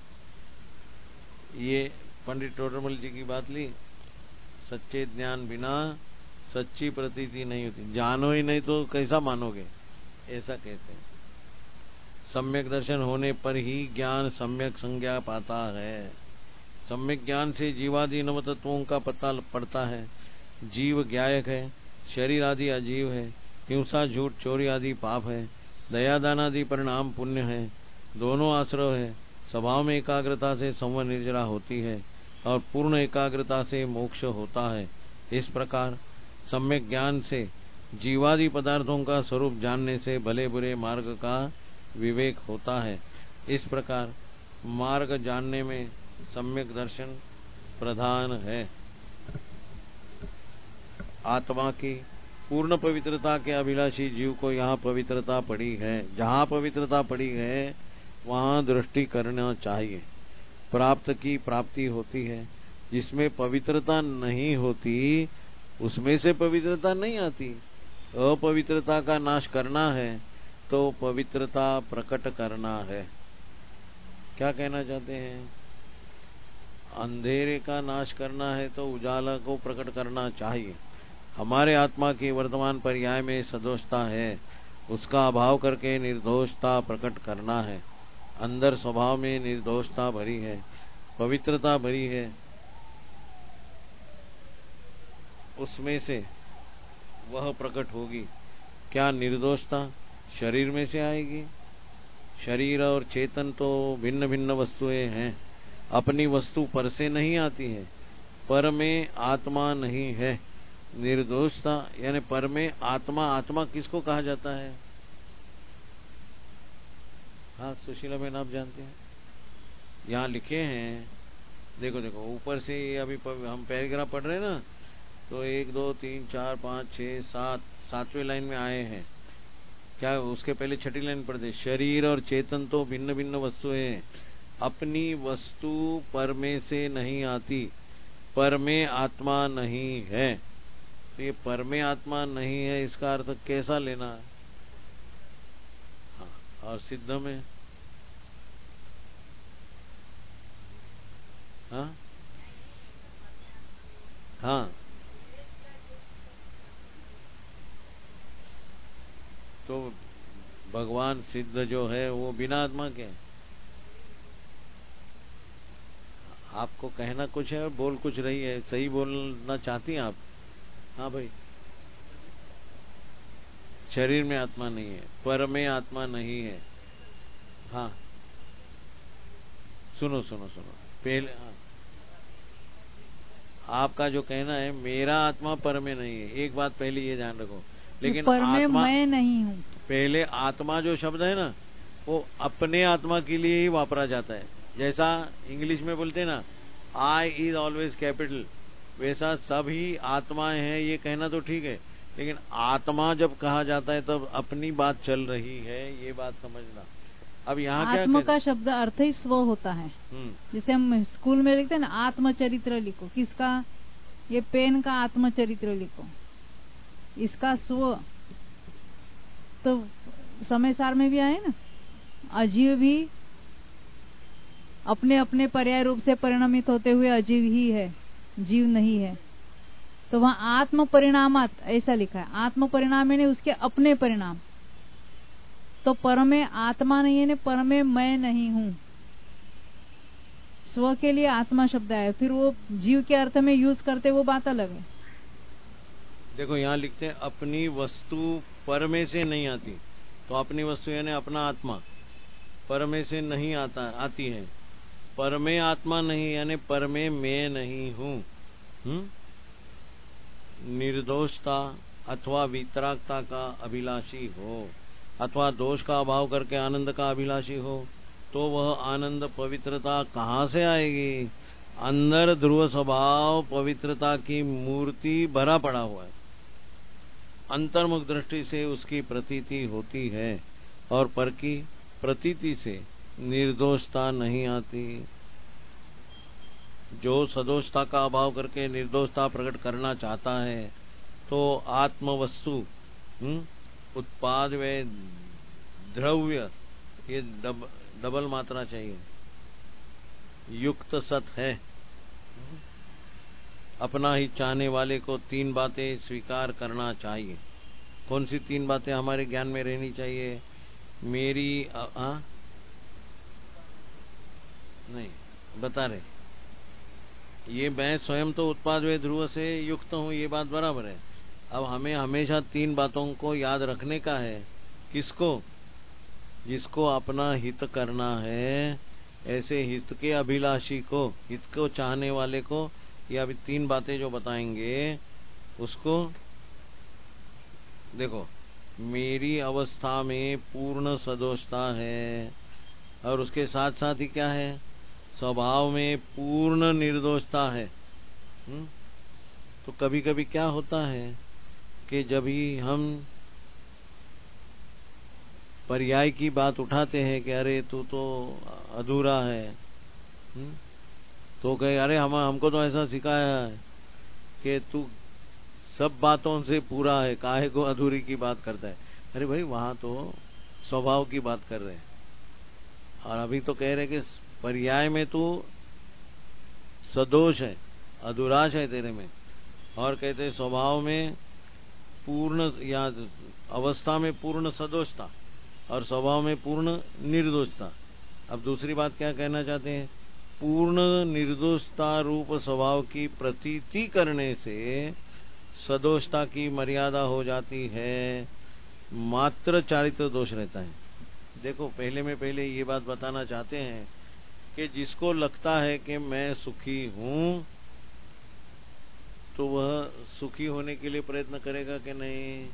ये पंडित टोडरमल जी की बात ली। सच्चे ज्ञान बिना सच्ची प्रतीति नहीं होती। जानो ही नहीं तो कैसा मानोगे, ऐसा कहते हैं। सम्यक दर्शन होने पर ही ज्ञान सम्यक संज्ञा पाता है। सम्यक ज्ञान से जीवादि नव तत्वों का पता पड़ता है। जीव ज्ञायक है, शरीर आदि अजीव है, हिंसा झूठ चोरी आदि पाप है, दयादान आदि परिणाम पुण्य है, दोनों आश्रय है। स्वभाव में एकाग्रता से संवर निर्जरा होती है और पूर्ण एकाग्रता से मोक्ष होता है। इस प्रकार सम्यक ज्ञान से जीवादि पदार्थों का स्वरूप जानने से भले बुरे मार्ग का विवेक होता है। इस प्रकार मार्ग जानने में सम्यक दर्शन प्रधान है। आत्मा की पूर्ण पवित्रता के अभिलाषी जीव को यहाँ पवित्रता पड़ी है। जहाँ पवित्रता पड़ी है वहाँ दृष्टि करना चाहिए। प्राप्त की प्राप्ति होती है। जिसमें पवित्रता नहीं होती उसमें से पवित्रता नहीं आती। अपवित्रता का नाश करना है तो पवित्रता प्रकट करना है। क्या कहना चाहते हैं? अंधेरे का नाश करना है तो उजाला को प्रकट करना चाहिए। हमारे आत्मा की वर्तमान पर्याय में सदोषता है, उसका अभाव करके निर्दोषता प्रकट करना है। अंदर स्वभाव में निर्दोषता भरी है, पवित्रता भरी है, उसमें से वह प्रकट होगी। क्या निर्दोषता शरीर में से आएगी? शरीर और चेतन तो भिन्न भिन्न वस्तुएं हैं। अपनी वस्तु पर से नहीं आती है, पर में आत्मा नहीं है। निर्दोषता यानी पर में आत्मा। आत्मा किसको कहा जाता है? हाँ सुशीला बहन आप जानते हैं? यहाँ लिखे हैं, देखो देखो ऊपर से अभी हम पैराग्राफ पढ़ रहे हैं ना, तो एक दो तीन चार पाँच छह सात सातवें लाइन में आए हैं। क्या उसके पहले छठी लाइन पढ़ दे। शरीर और चेतन तो भिन्न भिन्न वस्तुएं, अपनी वस्तु पर में से नहीं आती, पर में आत्मा नहीं है। तो ये पर में आत्मा नहीं है, इसका अर्थ कैसा लेना है? हाँ, और सिद्ध में हाँ हाँ तो भगवान सिद्ध जो है वो बिना आत्मा के। आपको कहना कुछ है और बोल कुछ रही है, सही बोलना चाहती हैं आप? हाँ भाई, शरीर में आत्मा नहीं है, पर में आत्मा नहीं है। हाँ सुनो सुनो सुनो पहले, हाँ आपका जो कहना है मेरा आत्मा पर में नहीं है, एक बात पहले ये ध्यान रखो। लेकिन पर में आत्मा मैं नहीं हूँ। पहले आत्मा जो शब्द है ना वो अपने आत्मा के लिए ही वापरा जाता है। जैसा इंग्लिश में बोलते हैं ना आई इज ऑलवेज कैपिटल, वैसा सभी आत्माएं हैं ये कहना तो ठीक है, लेकिन आत्मा जब कहा जाता है तब अपनी बात चल रही है, ये बात समझना। अब यहाँ क्या आत्म का शब्द अर्थ ही स्व होता है। जैसे हम स्कूल में लिखते हैं ना आत्मचरित्र लिखो, किसका? ये पेन का आत्मचरित्र लिखो, इसका स्व। तो समय सार में भी आए ना, अजीव भी अपने अपने पर्याय रूप से परिणमित होते हुए अजीव ही है, जीव नहीं है। तो वहां आत्म परिणामात ऐसा लिखा है, आत्म परिणाम यानी उसके अपने परिणाम। तो पर में आत्मा नहीं है, पर में मैं नहीं हूं। स्व के लिए आत्मा शब्द है, फिर वो जीव के अर्थ में यूज करते वो बात अलग है। देखो यहाँ लिखते हैं अपनी वस्तु पर में से नहीं आती, तो अपनी वस्तु यानी अपना आत्मा पर में से नहीं आता आती है। पर में आत्मा नहीं यानी पर में मैं नहीं हूँ। निर्दोषता अथवा वितरागता का अभिलाषी हो, अथवा दोष का अभाव करके आनंद का अभिलाषी हो, तो वह आनंद पवित्रता कहाँ से आएगी? अंदर ध्रुव स्वभाव पवित्रता की मूर्ति भरा पड़ा हुआ है, अंतर्मुख दृष्टि से उसकी प्रतीति होती है, और पर की प्रतीति से निर्दोषता नहीं आती। जो सदोषता का अभाव करके निर्दोषता प्रकट करना चाहता है तो आत्म वस्तु उत्पाद व द्रव्य, ये डब, डबल मात्रा चाहिए, युक्त सत है। अपना ही चाहने वाले को तीन बातें स्वीकार करना चाहिए। कौन सी तीन बातें हमारे ज्ञान में रहनी चाहिए? मेरी आ, आ? नहीं बता रहे, ये मैं स्वयं तो उत्पाद व ध्रुव से युक्त हूँ, ये बात बराबर है। अब हमें हमेशा तीन बातों को याद रखने का है। किसको? जिसको अपना हित करना है, ऐसे हित के अभिलाषी को, हित को चाहने वाले को, ये अभी तीन बातें जो बताएंगे उसको देखो। मेरी अवस्था में पूर्ण सदोषता है, और उसके साथ साथ ही क्या है? स्वभाव में पूर्ण निर्दोषता है। हुँ? तो कभी कभी क्या होता है कि जब ही हम पर्याय की बात उठाते हैं कि अरे तू तो अधूरा है, हुँ? तो कहे अरे हम हमको तो ऐसा सिखाया है कि तू सब बातों से पूरा है, काहे को अधूरी की बात करता है। अरे भाई वहां तो स्वभाव की बात कर रहे हैं, और अभी तो कह रहे कि पर्याय में तू सदोष है, अधुराश है तेरे में, और कहते स्वभाव में पूर्ण या अवस्था में पूर्ण सदोषता और स्वभाव में पूर्ण निर्दोषता। अब दूसरी बात क्या कहना चाहते हैं, पूर्ण निर्दोषता रूप स्वभाव की प्रतीति करने से सदोषता की मर्यादा हो जाती है, मात्र चारित्र दोष रहता है। देखो पहले में पहले ये बात बताना चाहते हैं कि जिसको लगता है कि मैं सुखी हूं तो वह सुखी होने के लिए प्रयत्न करेगा कि नहीं?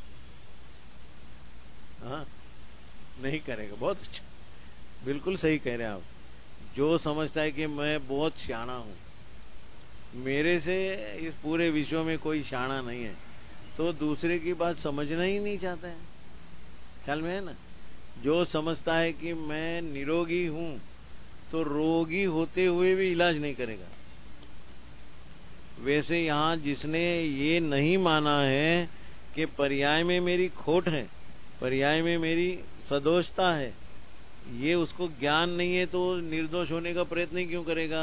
हाँ, नहीं करेगा। बहुत अच्छा, बिल्कुल सही कह रहे हैं आप। जो समझता है कि मैं बहुत सियाना हूं, मेरे से इस पूरे विश्व में कोई सियाना नहीं है, तो दूसरे की बात समझना ही नहीं चाहता है। ख्याल में है ना? जो समझता है कि मैं निरोगी हूं तो रोगी होते हुए भी इलाज नहीं करेगा। वैसे यहां जिसने ये नहीं माना है कि पर्याय में मेरी खोट है, पर्याय में मेरी सदोषता है, ये उसको ज्ञान नहीं है, तो निर्दोष होने का प्रयत्न ही क्यों करेगा?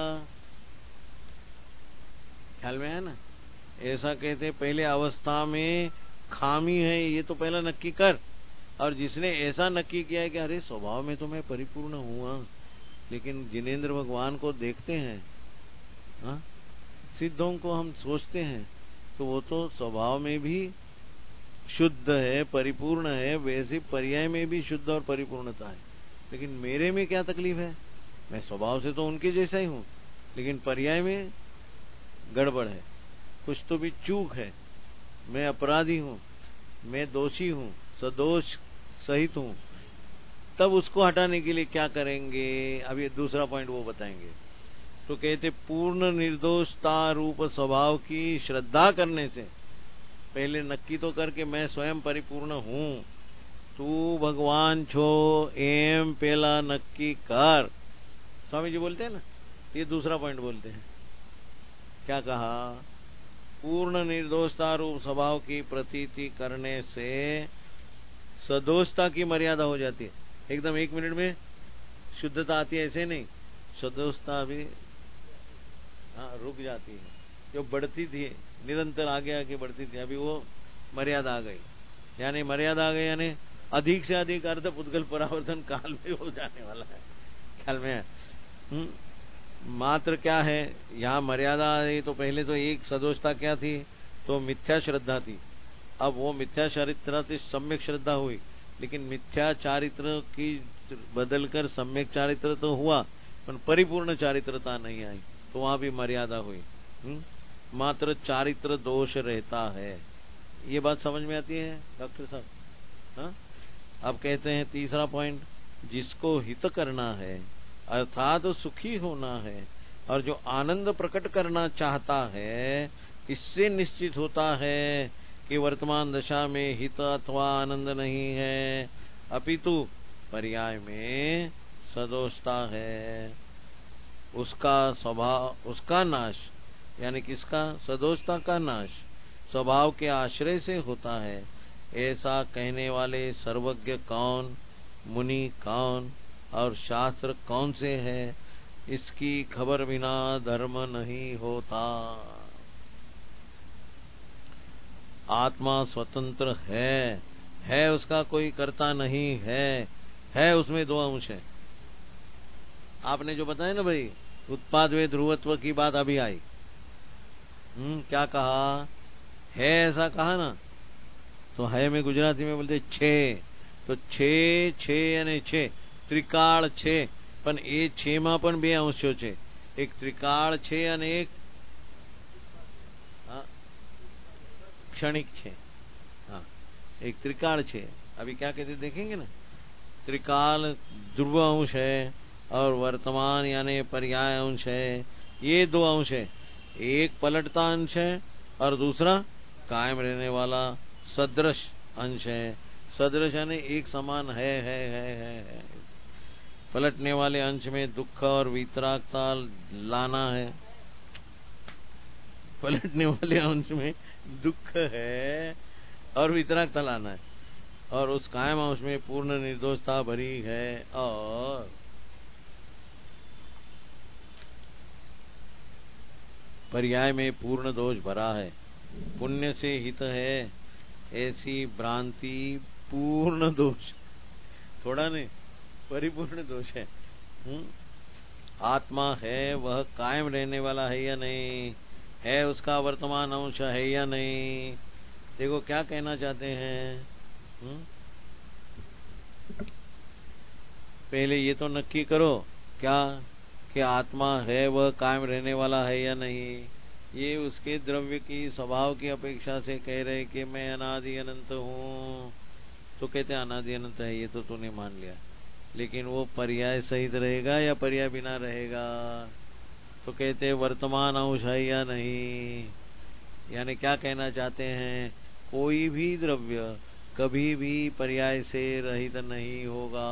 ख्याल में है ना? ऐसा कहते पहले अवस्था में खामी है ये तो पहला नक्की कर। और जिसने ऐसा नक्की किया है कि अरे स्वभाव में तो मैं परिपूर्ण हुआ, लेकिन जिनेंद्र भगवान को देखते हैं, हा? सिद्धों को हम सोचते हैं तो वो तो स्वभाव में भी शुद्ध है, परिपूर्ण है, वैसे पर्याय में भी शुद्ध और परिपूर्णता है। लेकिन मेरे में क्या तकलीफ है? मैं स्वभाव से तो उनके जैसा ही हूं, लेकिन पर्याय में गड़बड़ है, कुछ तो भी चूक है, मैं अपराधी हूं, मैं दोषी हूं, सदोष सहित हूं। तब उसको हटाने के लिए क्या करेंगे? अब ये दूसरा पॉइंट वो बताएंगे। तो कहते पूर्ण निर्दोषता रूप स्वभाव की श्रद्धा करने से पहले नक्की तो करके मैं स्वयं परिपूर्ण हूं, तू भगवान छो एम पहला नक्की कर। स्वामी जी बोलते हैं ना, ये दूसरा पॉइंट बोलते हैं। क्या कहा? पूर्ण निर्दोषता रूप स्वभाव की प्रतीति करने से सदोषता की मर्यादा हो जाती है। एकदम एक मिनट में शुद्धता आती है ऐसे नहीं, सदोषता भी हाँ रुक जाती है। जो बढ़ती थी निरंतर आगे आगे बढ़ती थी, अभी वो मर्यादा आ गई। यानी मर्यादा आ गई यानी अधिक से अधिक अर्थ पुद्गल परावर्तन काल में हो जाने वाला है। ख्याल में है? मात्र क्या है यहाँ मर्यादा आई। तो पहले तो एक सदोषता क्या थी? तो मिथ्या श्रद्धा थी। अब वो मिथ्या चारित्र से सम्यक श्रद्धा हुई, लेकिन मिथ्या चारित्र की बदलकर सम्यक चारित्र तो हुआ, पर परिपूर्ण चारित्रता नहीं आई, तो वहां भी मर्यादा हुई। हुँ? मात्र चारित्र दोष रहता है। ये बात समझ में आती है डॉक्टर साहब? हाँ, अब कहते हैं तीसरा पॉइंट, जिसको हित करना है अर्थात तो सुखी होना है और जो आनंद प्रकट करना चाहता है, इससे निश्चित होता है कि वर्तमान दशा में हित अथवा आनंद नहीं है, अपितु पर्याय में सदोषता है। उसका स्वभाव, उसका नाश यानी किसका? सदोषता का नाश स्वभाव के आश्रय से होता है। ऐसा कहने वाले सर्वज्ञ कौन, मुनि कौन और शास्त्र कौन से है, इसकी खबर बिना धर्म नहीं होता। आत्मा स्वतंत्र है, है उसका कोई कर्ता नहीं है, है उसमें दो अंश है। आपने जो बताया ना भाई, उत्पाद वे ध्रुवत्व की बात अभी आई। हम्म क्या कहा? है ऐसा कहा ना, तो है में गुजराती में बोलते छे, तो छे छे यानी छे त्रिकाल छे, पण ए छे માં પણ બે અંશો છે, એક ત્રિકાળ છે અને એક क्षणिक छे। हाँ, एक त्रिकाल छे। अभी क्या कहते देखेंगे ना, त्रिकाल ध्रुव अंश है और वर्तमान यानी पर्याय अंश है। ये दो अंश है, एक पलटता अंश है और दूसरा कायम रहने वाला सदृश अंश है। सदृश यानी एक समान है है है है, है। पलटने वाले अंश में दुख और वितरागता लाना है। पलटने वाले अंश में दुख है और वितरागता लाना है, और उस कायम अंश में पूर्ण निर्दोषता भरी है, और पर्याय में पूर्ण दोष भरा है। पुण्य से हित है ऐसी भ्रांति पूर्ण दोष, थोड़ा नहीं परिपूर्ण दोष है। हुँ? आत्मा है वह कायम रहने वाला है या नहीं, है उसका वर्तमान अंश है या नहीं। देखो क्या कहना चाहते हैं। हुँ? पहले ये तो नक्की करो क्या कि आत्मा है वह कायम रहने वाला है या नहीं। ये उसके द्रव्य की स्वभाव की अपेक्षा से कह रहे कि मैं अनादि अनंत हूँ, तो कहते अनादि अनंत है, ये तो तूने मान लिया, लेकिन वो पर्याय सहित रहेगा या पर्याय बिना रहेगा। तो कहते वर्तमान अंश है या नहीं, यानी क्या कहना चाहते हैं, कोई भी द्रव्य कभी भी पर्याय से रहित नहीं होगा।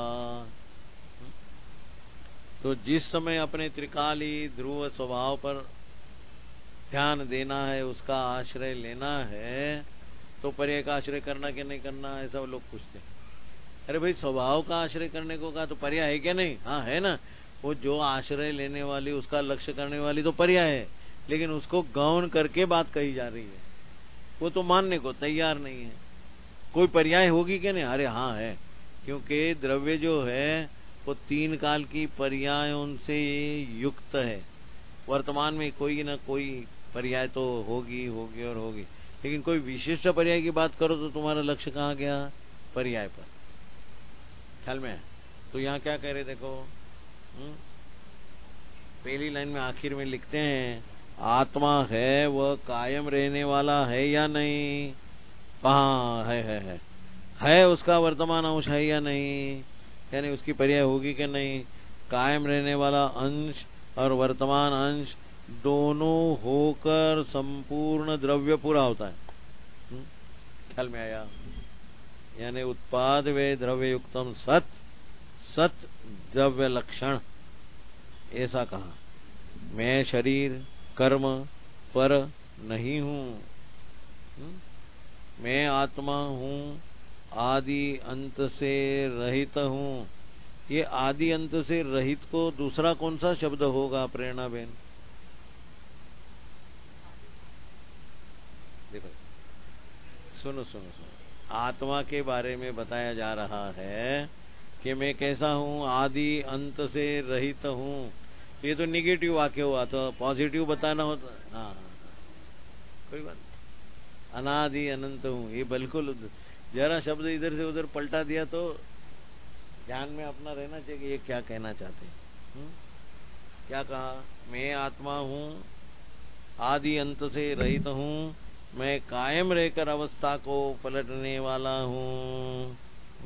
तो जिस समय अपने त्रिकाली ध्रुव स्वभाव पर ध्यान देना है, उसका आश्रय लेना है, तो पर्याय का आश्रय करना क्या नहीं करना, ऐसा लोग पूछते हैं। अरे भाई स्वभाव का आश्रय करने को कहा तो पर्याय है क्या नहीं, हाँ है ना। वो जो आश्रय लेने वाली, उसका लक्ष्य करने वाली तो पर्याय है, लेकिन उसको गौण करके बात कही जा रही है, वो तो मानने को तैयार नहीं है। कोई पर्याय होगी क्या नहीं, अरे हाँ है, क्योंकि द्रव्य जो है वो तीन काल की पर्यायों से युक्त है। वर्तमान में कोई ना कोई पर्याय तो होगी होगी और होगी, लेकिन कोई विशिष्ट पर्याय की बात करो तो तुम्हारा लक्ष्य कहाँ गया, पर्याय पर। ख्याल में है। तो यहाँ क्या कह रहे देखो, हुँ? पहली लाइन में आखिर में लिखते हैं आत्मा है वह कायम रहने वाला है या नहीं। हाँ है है है है उसका वर्तमान अंश है या नहीं, यानी उसकी पर्याय होगी कि नहीं। कायम रहने वाला अंश और वर्तमान अंश दोनों होकर संपूर्ण द्रव्य पूरा होता है। ख्याल में आया। यानी उत्पाद वे द्रव्य युक्तम सत सत द्रव्य लक्षण, ऐसा कहा। मैं शरीर कर्म पर नहीं हूँ, मैं आत्मा हूँ, आदि अंत से रहित हूँ। ये आदि अंत से रहित को दूसरा कौन सा शब्द होगा प्रेरणा बेन? देखो सुनो सुनो सुनो, आत्मा के बारे में बताया जा रहा है कि मैं कैसा हूँ, आदि अंत से रहित हूँ। ये तो निगेटिव वाक्य हुआ, तो पॉजिटिव बताना होता। हाँ कोई बात, अनादि अनंत हूँ, ये बिल्कुल जरा शब्द इधर से उधर पलटा दिया तो ध्यान में अपना रहना चाहिए कि ये क्या कहना चाहते हैं। क्या कहा, मैं आत्मा हूँ, आदि अंत से रहित हूँ, मैं कायम रहकर अवस्था को पलटने वाला हूँ।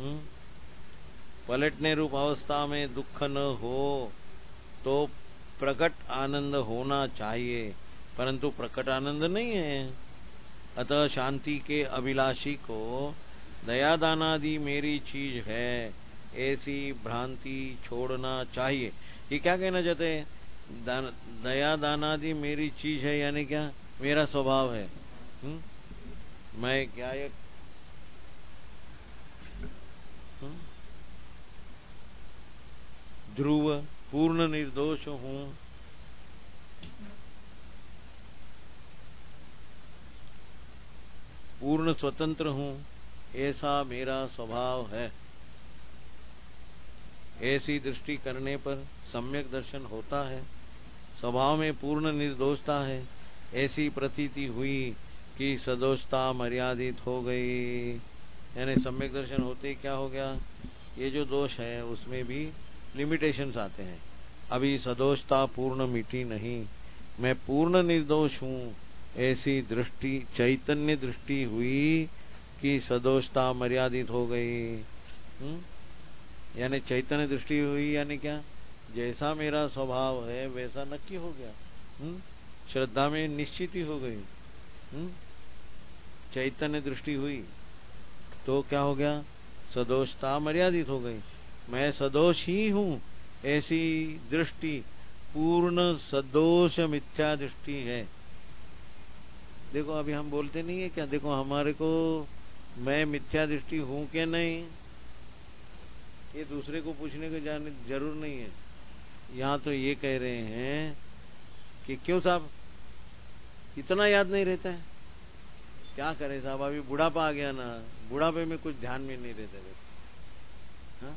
पलटने रूप अवस्था में दुख न हो तो प्रकट आनंद होना चाहिए, परंतु प्रकट आनंद नहीं है। अतः शांति के अभिलाषी को दया दानादि मेरी चीज है ऐसी भ्रांति छोड़ना चाहिए। ये क्या कहना चाहते हैं, दान, दया दानादि मेरी चीज है, यानी क्या, मेरा स्वभाव है। हुँ? मैं क्या एक हुँ? ध्रुव पूर्ण निर्दोष हूँ, पूर्ण स्वतंत्र हूँ, ऐसा मेरा स्वभाव है। ऐसी दृष्टि करने पर सम्यक दर्शन होता है। स्वभाव में पूर्ण निर्दोषता है, ऐसी प्रतीति हुई कि सदोषता मर्यादित हो गई। यानी सम्यक दर्शन होते क्या हो गया, ये जो दोष है उसमें भी लिमिटेशंस आते हैं। अभी सदोषता पूर्ण मिटी नहीं, मैं पूर्ण निर्दोष हूँ, ऐसी दृष्टि चैतन्य दृष्टि हुई कि सदोषता मर्यादित हो गई। हुँ? यानी चैतन्य दृष्टि हुई, यानी क्या, जैसा मेरा स्वभाव है वैसा नक्की हो गया। हुँ? श्रद्धा में निश्चित ही हो गई। हुँ? चैतन्य दृष्टि हुई तो क्या हो गया, सदोषता मर्यादित हो गई। मैं सदोष ही हूँ, ऐसी दृष्टि पूर्ण सदोष मिथ्या दृष्टि है। देखो अभी हम बोलते नहीं है क्या, देखो हमारे को मैं मिथ्या दृष्टि हूं क्या नहीं, ये दूसरे को पूछने की जाने जरूर नहीं है। यहाँ तो ये कह रहे हैं कि क्यों साहब इतना याद नहीं रहता है, क्या करे साहब, अभी बुढ़ापा आ गया ना, बुढ़ापे में कुछ ध्यान में नहीं रहता है। हाँ?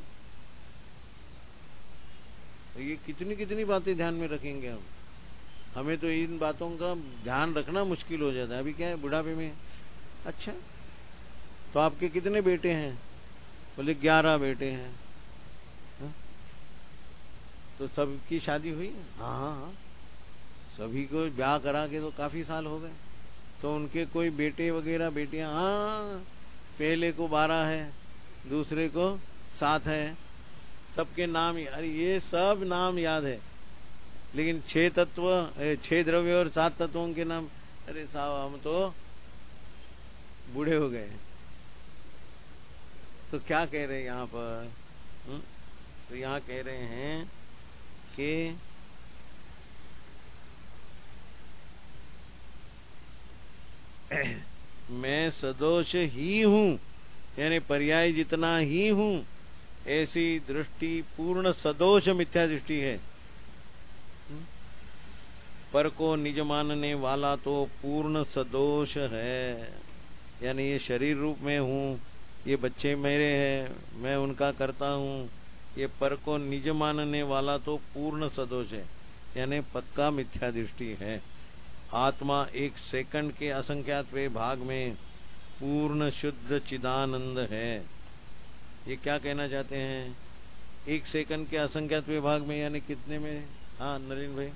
तो ये कितनी कितनी बातें ध्यान में रखेंगे हम, हमें तो इन बातों का ध्यान रखना मुश्किल हो जाता है। अभी क्या है बुढ़ापे में, अच्छा तो आपके कितने बेटे हैं, बोले ग्यारह बेटे हैं। हा? तो सबकी शादी हुई, हाँ हाँ हाँ, सभी को ब्याह करा के तो काफी साल हो गए। तो उनके कोई बेटे वगैरह बेटियां, हाँ पहले को बारह है, दूसरे को सात है, सबके नाम, अरे ये सब नाम याद है, लेकिन छह तत्व, छह द्रव्य और सात तत्वों के नाम, अरे साहब हम तो बूढ़े हो गए। तो क्या कह रहे हैं यहाँ पर, हुँ? तो यहाँ कह रहे हैं कि मैं सदोष ही हूं, यानी पर्याय जितना ही हूं, ऐसी दृष्टि पूर्ण सदोष मिथ्या दृष्टि है। पर को निज मानने वाला तो पूर्ण सदोष है, यानी ये शरीर रूप में हूं, ये बच्चे मेरे हैं, मैं उनका करता हूं, ये पर को निज मानने वाला तो पूर्ण सदोष है, यानी पक्का मिथ्या दृष्टि है। आत्मा एक सेकंड के असंख्यातवें भाग में पूर्ण शुद्ध चिदानंद है। ये क्या कहना चाहते हैं, एक सेकंड के असंख्यातवें भाग में यानी कितने में, हाँ नरेंद्र भाई,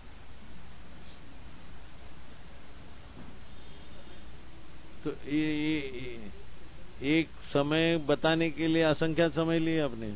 तो ये, ये, ये एक समय बताने के लिए असंख्यात समय लिए आपने,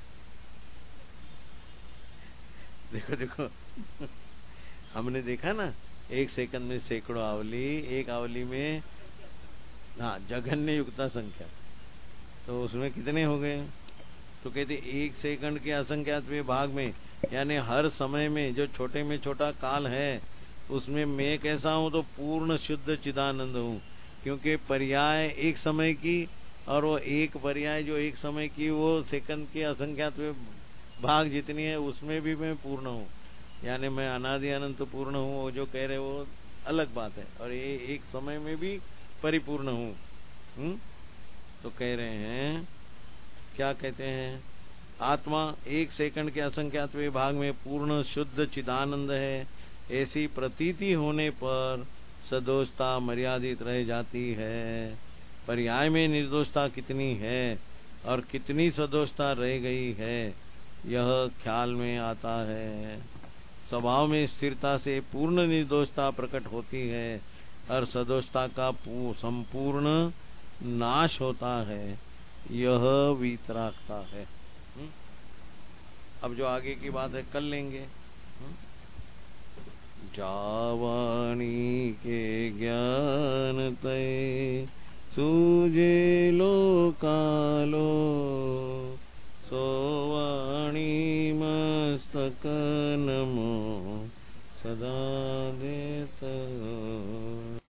देखो देखो हमने देखा ना, एक सेकंड में सैकड़ों आवली, एक आवली में हाँ जघन्य युक्ता संख्या, तो उसमें कितने हो गए। तो कहते एक सेकंड के असंख्यातवें भाग में, यानी हर समय में जो छोटे में छोटा काल है उसमें मैं कैसा हूं, तो पूर्ण शुद्ध चिदानंद हूं, क्योंकि पर्याय एक समय की, और वो एक पर्याय जो एक समय की वो सेकंड के असंख्यातवें भाग जितनी है उसमें भी मैं पूर्ण हूं, यानी मैं अनादि अनंत पूर्ण हूं। वो जो कह रहे वो अलग बात है, और ये एक समय में भी परिपूर्ण हूं। हुँ? तो कह रहे हैं, क्या कहते हैं, आत्मा एक सेकंड के असंख्यातवें भाग में पूर्ण शुद्ध चिदानंद है, ऐसी प्रतीति होने पर सदोषता मर्यादित रह जाती है। पर्याय में निर्दोषता कितनी है और कितनी सदोषता रह गई है, यह ख्याल में आता है। स्वभाव में स्थिरता से पूर्ण निर्दोषता प्रकट होती है और सदोषता का संपूर्ण नाश होता है, यह वीतरागता है। हुँ? अब जो आगे की बात है कल लेंगे। हुँ? जावाणी के ज्ञान तय सूझे लोकालो, सोवाणी मस्तक नमो सदा देत